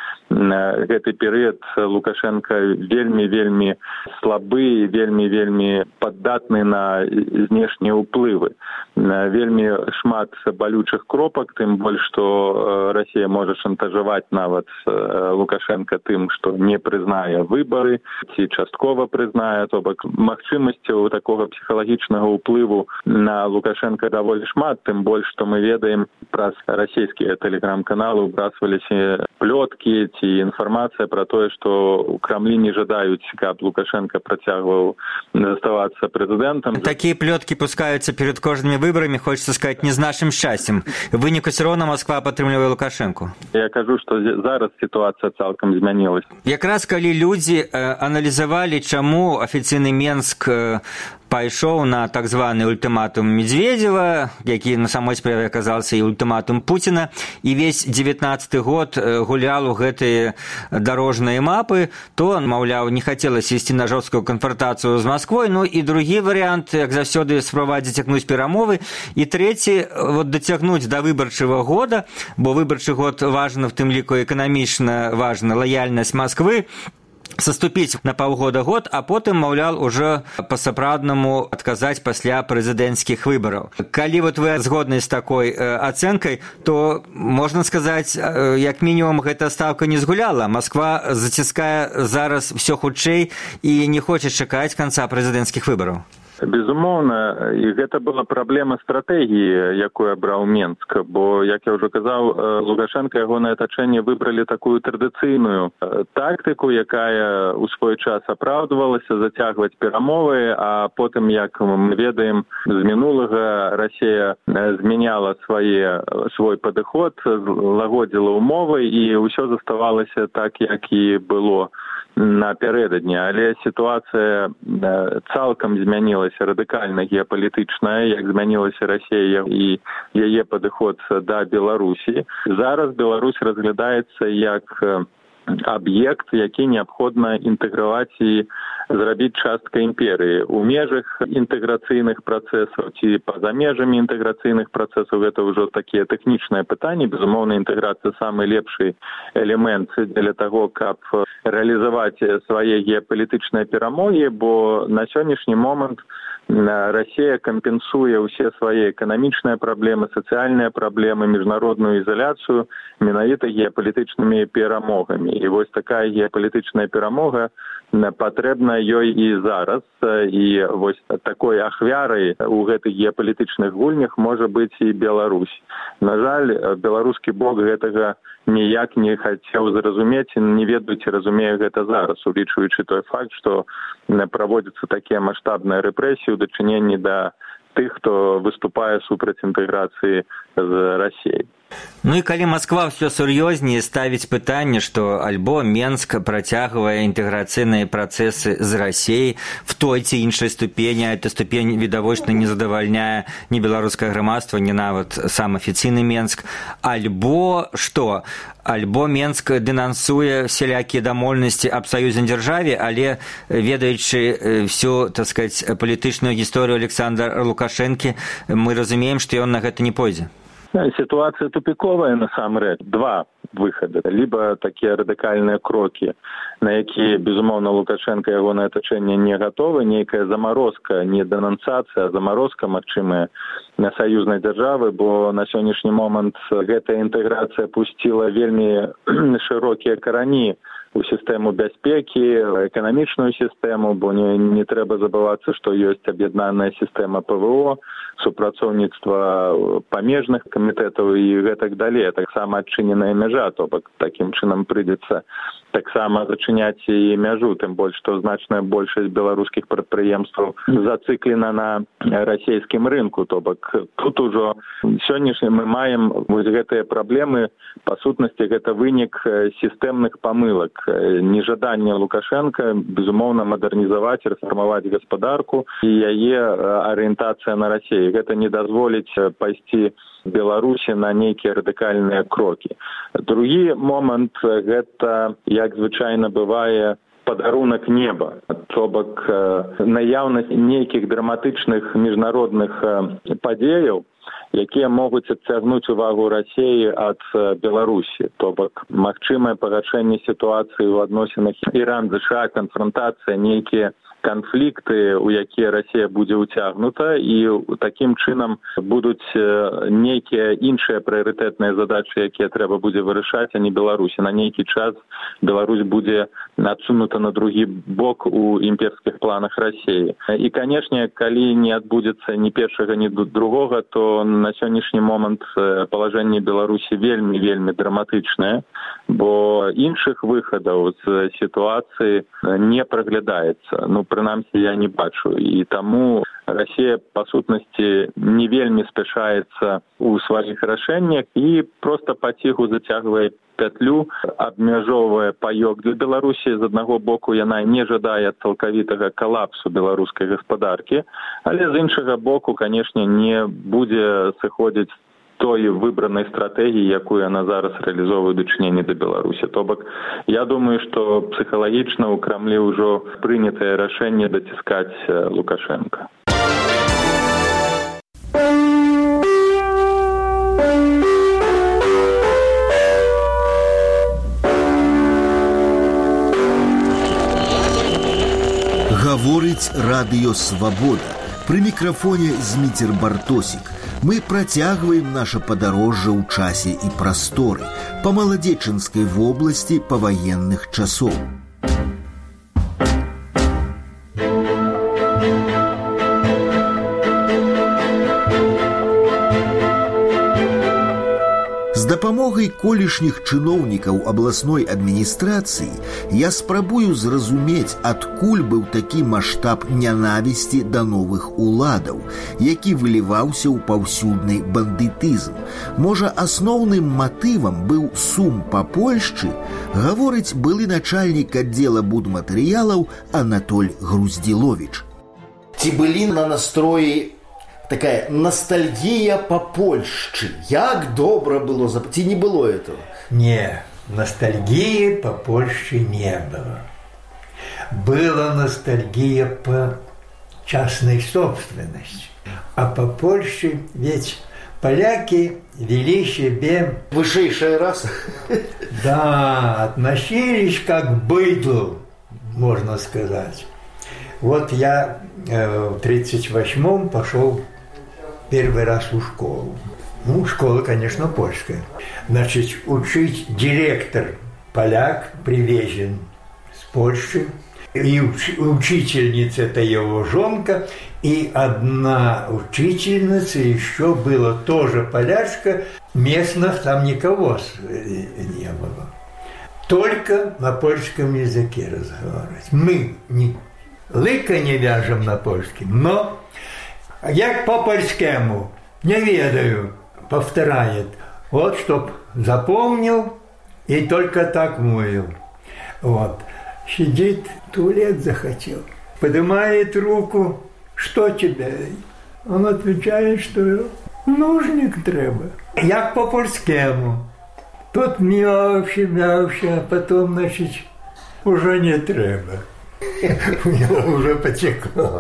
гэты перыяд Лукашенко вельмі слабы і вельмі паддатны на знешнія ўплывы. вельмі шмат балючых кропак, тым больш, што Расія можа шантажаваць нават Лукашенка тым, што не прызнае выбары, ці часткова прызнае, то бок магчымасцяў такога псіхалагічнага ўплыву на Лукашенка даволі шмат, тым больш, што мы ведаем, праз расійскія тэлеграм-каналы ўбрасваліся плёткі ці інфармацыя пра тое, што ў Крамлі не жадаюць, каб Лукашенка працягваў заставацца прэзідэнтам. Такія плёткі пускаюцца перед кожнымі выбарамі, хочется сказать, не з нашым шчасцем. В выніку все роўна Москва падтрымлівае Лукашенку. Я кажу, што зараз сітуацыя цалкам змянілася. Якраз калі людзі аналізавалі, чаму афіцыйны Менск пайшоў на так званы ультыматум Медведева, які на самой справе аказаўся і ультыматум Пуціна, і весь 19-й год гулял у гэтыя дарожныя мапы, то, маўляў, не хацелася ісці на жорсткую канфронтацыю з Масквой, ну і другі варыянт, як заўсёды, спрабаваць зацягнуць перамовы, і трэці, дацягнуць да выбарчага года, бо выбарчы год важна, в тым ліку эканамічна важна лаяльнасць Масквы, саступіць на паўгода-год, а потым, маўляў, ужо па-сапраўднаму адказаць пасля прэзідэнцкіх выбараў. Калі вы згодны з такой ацэнкай, то, можна сказаць, як мінімум, гэта стаўка не згуляла. Масква заціскае зараз усё хутчэй і не хоча чакаць канца прэзідэнцкіх выбараў. Безумоўна, і гэта была праблема стратэгіі, якую абраў Менск, бо, як я ўжо казаў, Лукашенка і ягонае атачэнне выбралі такую традыцыйную тактыку, якая ў свой час апраўдвалася зацягваць перамовы, а потым, як мы ведаем, з мінулага Расія змяняла свой падыход, лагодзіла ўмовы, і ўсё заставалася так, як і было напярэдадні, але сітуацыя цалкам змянілася радыкальна геапалітычная, як змянілася Расія і яе падыход да Беларусі. Зараз Беларусь разглядаецца як аб'ект, які неабходна інтэграваць і зрабіць часткай імперыі. У межах інтэграцыйных працэсаў ці па-за межамі інтэграцыйных працэсаў гэта ўжо такія тэхнічныя пытанні. Безумоўна, інтэграцыя самы лепшы элемент для таго, каб рэалізаваць свае геапалітычныя перамогі, бо на сённяшні момант Расія кампенсуе ўсе свае эканамічныя праблемы, сацыяльныя праблемы, міжнародную ізаляцыю менавіта геапалітычнымі перамогамі. І вось такая геапалітычная перамога патрэбна ёй і зараз. І вось такой ахвярай у гэтых геапалітычных гульнях можа быць і Беларусь. На жаль, беларускі бок гэтага ніяк не хацеў зразумець і не ведаюць і разумее гэта зараз, улічваючы той факт, што праводзяцца такія маштабныя рэпрэсіі ў дачыненні да тых, хто выступае супраць інтэграцыі з Расіяй. Ну і калі Масква ўсё сур'ёзней ставіць пытанне, што альбо Менск працягвае інтэграцыйныя працэсы з Расіяй в той ці іншай ступені, а эта ступень відавочна не задавальняе ні беларускае грамадства, ні нават сам афіцыйны Менск, альбо што? Альбо Менск дэнансуе всялякія дамоўленасці аб саюзнай дзяржаве, але ведаючы всю, так сказаць, палітычную гісторыю Александра Лукашэнкі, мы разумеем, што ён на гэта не пойдзе. Ситуация тупиковая, насамрэч. Два выхады. Либо такие радикальные кроки, на якія, безумоўна, Лукашенко і ягонае атачэнне не гатовы, нейкая замарозка, не дэнансацыя, а замарозка магчымая на саюзнай дзяржавы, бо на сённяшні момант гэтая інтэграцыя пусціла вельмі шырокія карані у сістэму бяспекі, эканамічную сістэму, бо не трэба забывацца, што ёсць аб'яднаная сістэма ПВО, супрацоўніцтва памежных камітэтаў і гэтак далей. Таксама адчыненая мяжа, то бок такім чынам прыйдзецца таксама зачыняць і мяжу, тым больш, што значная большасць беларускіх прадпрыемстваў зацыклена на расійскім рынку, то бок тут ужо сённяшні мы маем вось гэтыя праблемы, па сутнасці гэта вынік сістэмных памылак, нежаданне Лукашенка, безумоўна, мадэрнізаваць, рэфармаваць гаспадарку і яе арыентацыя на Расію. Гэта не дазволіць пайсці Беларусі на нейкія радыкальныя крокі. Другі момант – гэта, як звычайна бывае, падарунак неба. То бок наяўнасць нейкіх драматычных міжнародных падзеяў, якія могуць адцягнуць увагу Расіі ад Беларусі. То бок магчымае пагаршэнне сітуацыі ў адносінах Іран-ЗША, канфронтацыя, нейкія канфлікты, у якія Расія будзе ўцягнута, і такім чынам будуць нейкія іншыя прыярытэтныя задачы, якія трэба будзе вырашаць, а не Беларусі. На нейкі час Беларусь будзе адсунута на другі бок у імперскіх планах Расіі. І, канешне, калі не адбудзецца ні першага, ні другога, то на сённяшні момант палажэнне Беларусі вельмі драматычнае, бо іншых выхадаў з сітуацыі не праглядаецца. Прынамсі, я не бачу. І таму Расія, па сутнасці, не вельмі спяшаецца ў сваіх рашэннях і проста паціху зацягвае пятлю, абмяжоўвае паёк для Беларусі. З аднаго боку, яна не жадае цалкавітага калапсу беларускай гаспадаркі, але з іншага боку, канешне, не будзе сыходзіць той выбранай стратэгіі, якую яна зараз рэалізоўвае ў дачыненні да Беларусі. То бок, я думаю, што псіхалагічна ў Крамлі ўжо прынятае рашэнне даціскаць Лукашенка. Гаворыць радыё «Свабода». Пры мікрафоне Зміцер Бартосік. Мы працягваем наша падарожжа ў часе і прасторы па Маладзечынскай вобласці паваенных часоў. З дапамогай колішніх чыноўнікаў абласной адміністрацыі я спрабую зразумець, адкуль быў такі маштаб нянавісці да новых уладаў, які выліваўся ў паўсюдны бандытызм. Можа, асноўным матывам быў сум па Польшчы, гаворыць былы начальнік аддзела будматэрыялаў Анатоль Груздзіловіч. Ці былі на настроі такая ностальгия по Польшчы. Як добра было, ці не было этого? Не, ностальгии по Польше не было. Была ностальгия по частной собственности. А по Польше ведь поляки вели себе... Высшая раса. Да, относились как к быдлу, можно сказать. Вот я в 1938-м пошел первый раз в школу. Школа, конечно, польская. Значит, учить директор поляк привезен с Польши. И учительница – это его жонка. И одна учительница еще была тоже полячка. Местных там никого не было. Только на польском языке разговаривать. Мы лыка не вяжем на польском, но як по-польскому не ведаю, повторяет. Вот, чтоб запомнил и только так мовил. Вот. Сидит, туалет захотел, поднимает руку. Что тебе? Он отвечает, что нужник треба. Як по-польскому. Тут мявши, а потом, значит, уже не треба. У него уже потекло.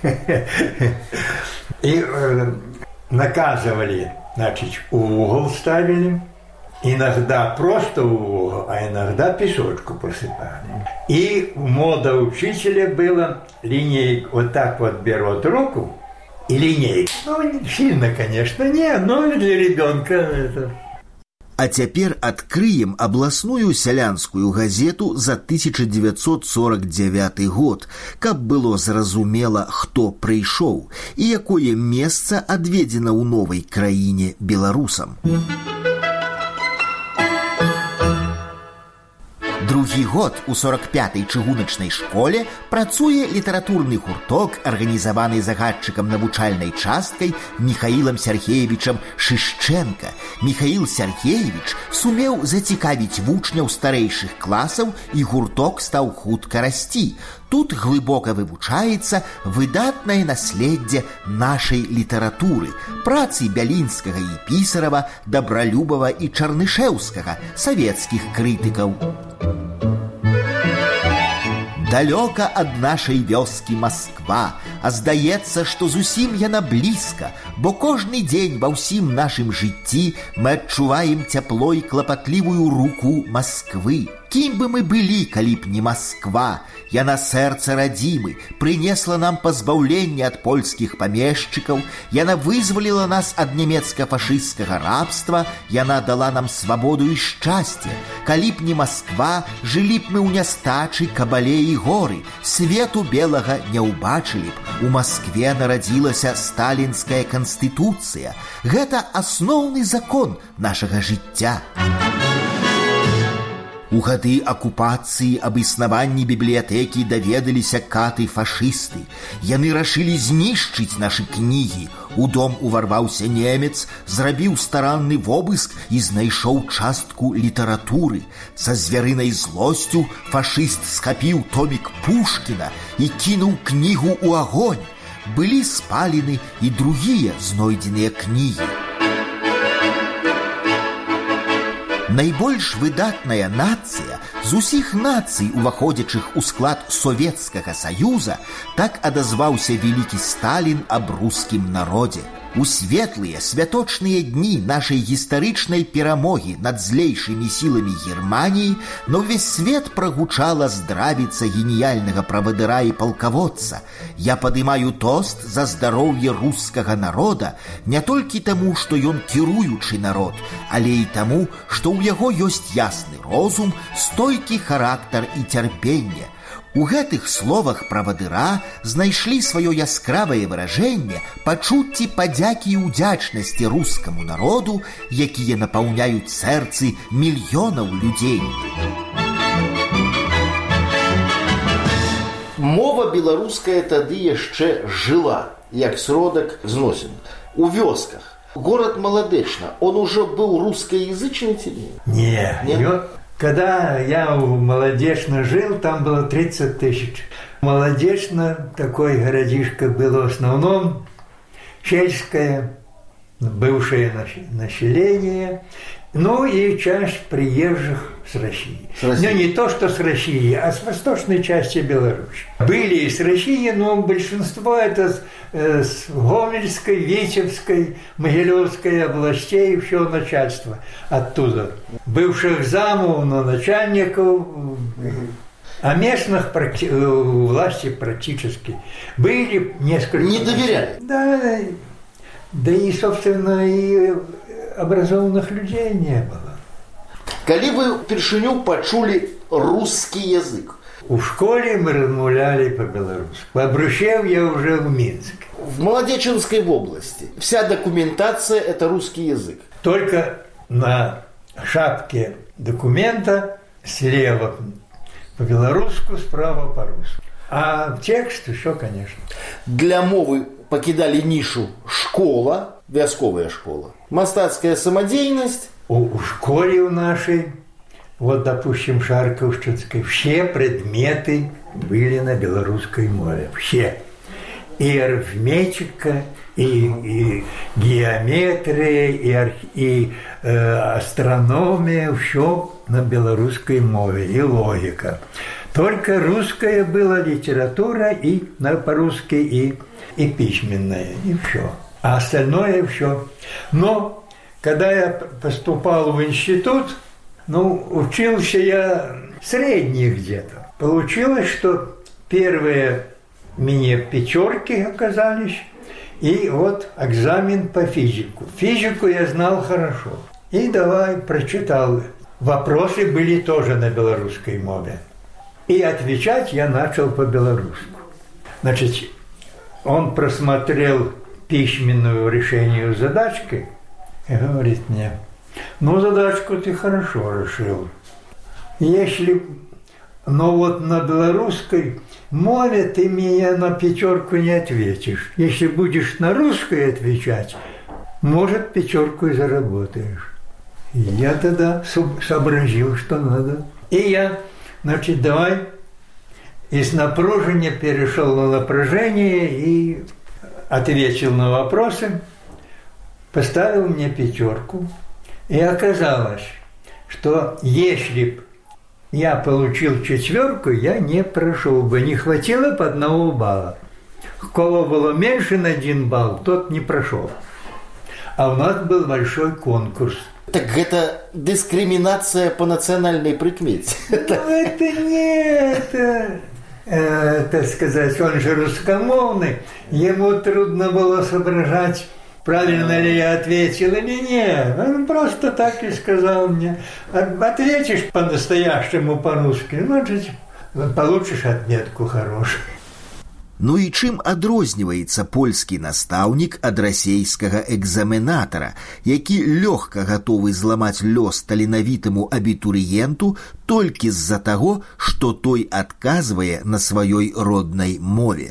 И наказывали, значит, в угол ставили. Иногда просто в угол, а иногда песочку посыпали. И мода учителя была линейку, вот так вот берут руку и линейку. Сильно, конечно, не, но для ребенка это... А цяпер адкрыем абласную сялянскую газету за 1949 год, каб было зразумела, хто прыйшоў і якое месца адведзена ў новай краіне беларусам. Другі год у 45-й чыгуначнай школе працуе літаратурны гурток, арганізаваны загадчыкам навучальнай часткай Михаілам Сяргеевічам Шышчэнка. Михаіл Сяргеевіч сумеў зацікавіць вучняў старэйшых класаў, і гурток стаў хутка расці. Тут глыбока вывучаецца выдатнае наследдзе нашай літаратуры, працы Бялінскага і Пісарава, Дабралюбава і Чарнышэўскага, савецкіх крытыкаў. Далёка ад нашай вёскі Масква, а здаецца, што зусім яна блізка, бо кожны дзень ва ўсім нашым жыцці мы адчуваем цяпло і клапатлівую руку Масквы. Кім бы мы былі, калі б не Москва, яна сэрца радзімы, прынесла нам пазбаўленне ад польскіх памешчыкаў, яна вызваліла нас ад нямецка-фашысцкага рабства, яна дала нам свабоду і шчасце. Калі б не Москва, жылі б мы ў нястачы, кабале і горы, свету белага не ўбачылі б. У Москве нарадзілася сталінская канстытуцыя. Гэта асноўны закон нашага жыцця. У гады акупацыі аб існаванні бібліятэкі даведаліся каты-фашысты. Яны рашылі знішчыць нашы кнігі. У дом уварваўся немец, зрабіў старанны вобыск і знайшоў частку літаратуры. Са звярынай злосцю фашыст схапіў томік Пушкіна і кінуў кнігу ў агонь. Былі спалены і другія знойдзеныя кнігі. Найбольш выдатная нацыя з усіх нацый, уваходзячых у склад Советскага Саюза, так адазваўся вялікі Сталін аб рускім народзе. У светлыя святочныя дні нашай гістарычнай перамогі над злейшымі сіламі Германіі на ўвесь свет прагучала здравіца геніяльнага правадыра і палкаводца. Я падымаю тост за здароўе рускага народа не толькі таму, што ён кіруючы народ, але і таму, што ў яго ёсць ясны розум, стойкі характар і цярпенне. У гэтых словах правадыра знайшлі сваё яскравае выражэнне пачуцці падзякі і ўдзячнасці рускаму народу, якія напаўняюць сэрцы мільёнаў людзей. Мова беларуская тады яшчэ жыла, як сродак зносін. У вёсках. Город Молодечно, он уже был русскоязычный тебе? Нет. Когда я в Молодечно жил, там было 30 тысяч. Молодечно, такой городишко было в основном сельское, бывшее население, ну и часть приезжих с России. Но не то, что с России, а с восточной части Беларуси. Были и с России, но большинство это с Гомельской, Витебской, Могилевской областей, все начальство оттуда. Бывших замов, но начальников, а местных власти практически были несколько. Не доверяли? Да и, собственно, и образованных людей не было. Калі вы впершыню пачулі русский язык? В школе мы размовляли по-белорусски. Обращал я уже в Минске. В Молодеченской области вся документация – это русский язык. Только на шапке документа слева по-белорусски, справа по-русски. А текст еще, конечно. Для мовы покидали нишу школа, вясковая школа, мастацкая самодеятельность. У школе у нашей, вот, допустим, Шарковщинской, все предметы были на белорусской мове. Все. И арифметика, и геометрия, и астрономия, все на белорусской мове, и логика. Только русская была литература, и по-русски, и письменная, и все. А остальное все. Но когда я поступал в институт, учился я средний где-то. Получилось, что первые мне пятерки оказались, и вот экзамен по физику. Физику я знал хорошо. И давай прочитал. Вопросы были тоже на белорусской мове. И отвечать я начал по-белорусски. Значит, он просмотрел письменную решение задачки и говорит мне: задачку ты хорошо решил. Если, вот на белорусской мове ты меня на пятерку не ответишь. Если будешь на русской отвечать, может, пятерку и заработаешь. И я тогда сообразил, что надо. И я, давай, из напряжения перешел на напряжение и ответил на вопросы, поставил мне пятерку. И оказалось, что если бы я получил четверку, я не прошел бы, не хватило по 1 балла. У кого было меньше на 1 балл, тот не прошел. А у нас был большой конкурс. Так гэта дискриминация по национальной прикмете. Это не это. Так сказать, он же русскомовный, ему трудно было соображать, правильно ли я ответил или нет. Он просто так и сказал мне. Ответишь по-настоящему по-русски, значит, получишь отметку хорошую. Ну і чым адрозніваецца польскі настаўнік ад расейскага экзаменатара, які лёгка гатовы зламаць лёс таленавітаму абітурыенту толькі з-за таго, што той адказвае на сваёй роднай мове.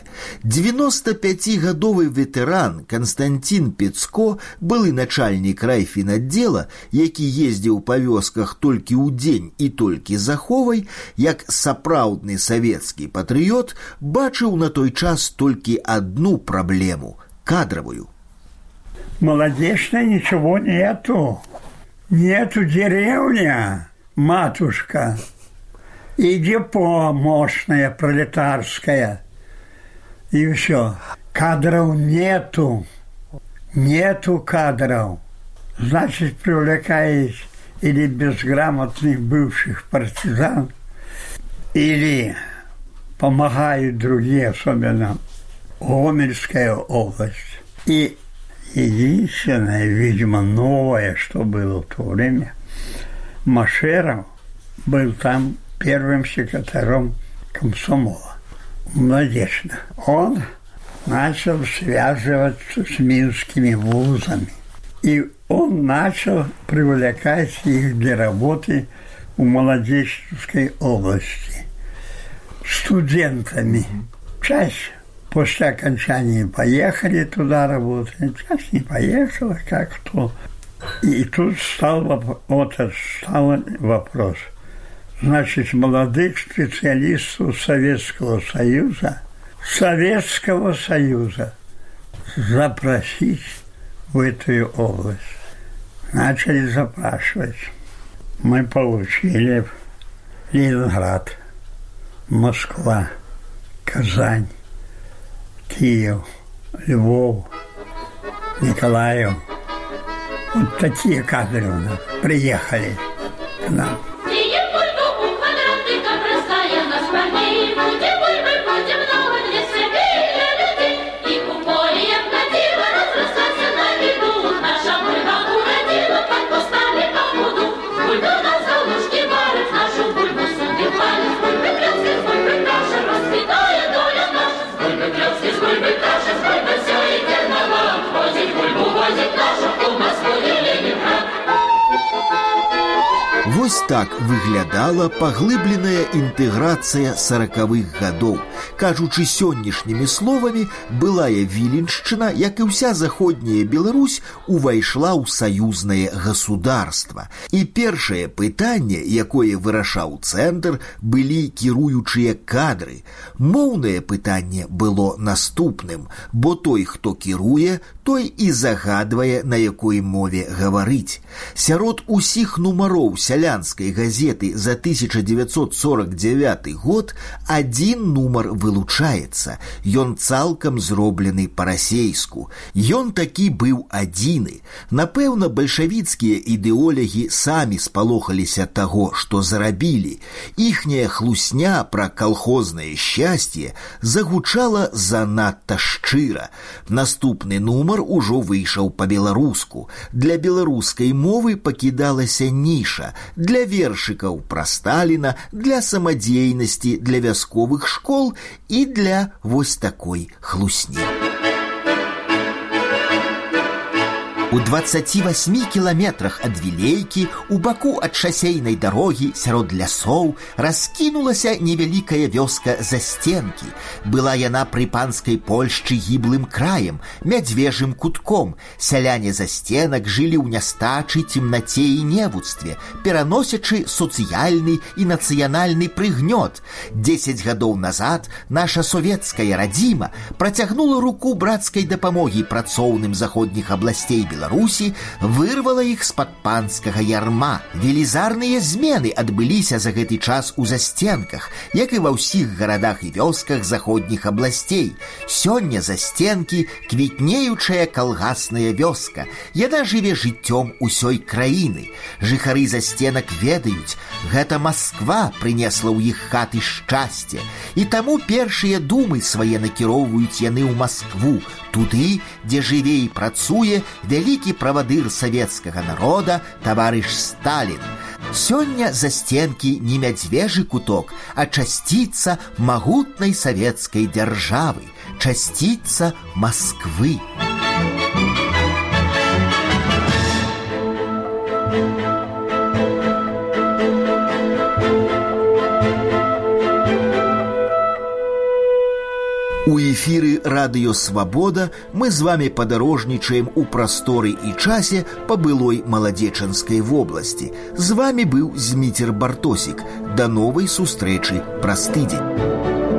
95-гадовы ветэран Константин Пецко, былы начальнік райфінаддзела, які ездзіў па вёсках толькі ўдзень і толькі з аховай, як сапраўдны савецкі патрыёт, бачыў на той час только одну проблему – кадровую. Молодечно ничего нету. Нету деревня, матушка, и депо мощное, пролетарское. И все. Кадров нету. Нету кадров. Значит, привлекаешь или безграмотных бывших партизан, или помогают другие, особенно Гомельская область. И единственное, видимо, новое, что было в то время, Машеров был там первым секретарем комсомола. Надежда. Он начал связываться с минскими вузами. И он начал привлекать их для работы в Молодечной области. Студентами. Часть после окончания поехали туда работать, часть не поехала, как кто. И тут стал вопрос. Значит, молодых специалистов Советского Союза запросить в эту область. Начали запрашивать. Мы получили Ленинград, Москва, Казань, Киев, Львов, Николаев. Вот такие кадры у нас приехали к нам. Вось так выглядала паглыбленая інтэграцыя 40-х гадоў. Кажучы сённяшнімі словамі, былая Віленшчына, як і ўся заходняя Беларусь, увайшла ў саюзнае государства. І першае пытанне, якое вырашаў цэнтр, былі кіруючыя кадры. Моўнае пытанне было наступным, бо той, хто кіруе, той і загадвае, на якой мове гаварыць. Сярод усіх нумароў сялянскай газеты за 1949 год адзін нумар вылучаецца. Ён цалкам зроблены па-расейску. Ён такі быў адзіны. Напэўна, бальшавіцкія ідэолягі самі спалохаліся таго, што зарабілі. Іхняя хлусня пра калхознае шчасце загучала занадта шчыра. Наступны нумар ужо выйшаў па-беларуску. Для беларускай мовы пакідалася ніша. Для вершыкаў пра Сталіна, для самадзейнасці, для вясковых школ і для вось такой хлусні. У 28 кіламетрах ад Вілейкі, у баку ад шасейнай дарогі, сярод лясоў, раскінулася невялікая вёска Застенкі. Была яна пры панскай Польшчы гіблым краем, мядзвежым кутком. Сяляне Застенак жылі ў нястачы, цемнаце і невуцтве, пераносячы сацыяльны і нацыянальны прыгнёт. 10 гадоў назад наша савецкая радзіма працягнула руку брацкай дапамогі працоўным заходніх абласцей Беларусі Беларусі вырвала іх з-пад панскага ярма. Велізарныя змены адбыліся за гэты час у засценках, як і ва ўсіх гарадах і вёсках заходніх абласцей. Сёння засценкі квітнеючая калгасная вёска. Яна жыве жыццём усёй краіны. Жыхары засценак ведаюць, гэта Масква прынесла ў іх хаты шчасце. І таму першыя думы свае накіроўваюць яны ў Маскву, туды, дзе жыве і працуе вялікі правадыр савецкага народа таварыш Сталін. Сёння засценкі не мядзвежы куток, а часціца магутнай савецкай дзяржавы, часціца Масквы. У эфіры радыё «Свабода» мы з вами падарожнічаем у прасторы і часе па былой Маладзечанскай вобласці. З вами быў Зміцер Бартосік. Да новай сустрэчы праз тыдзень.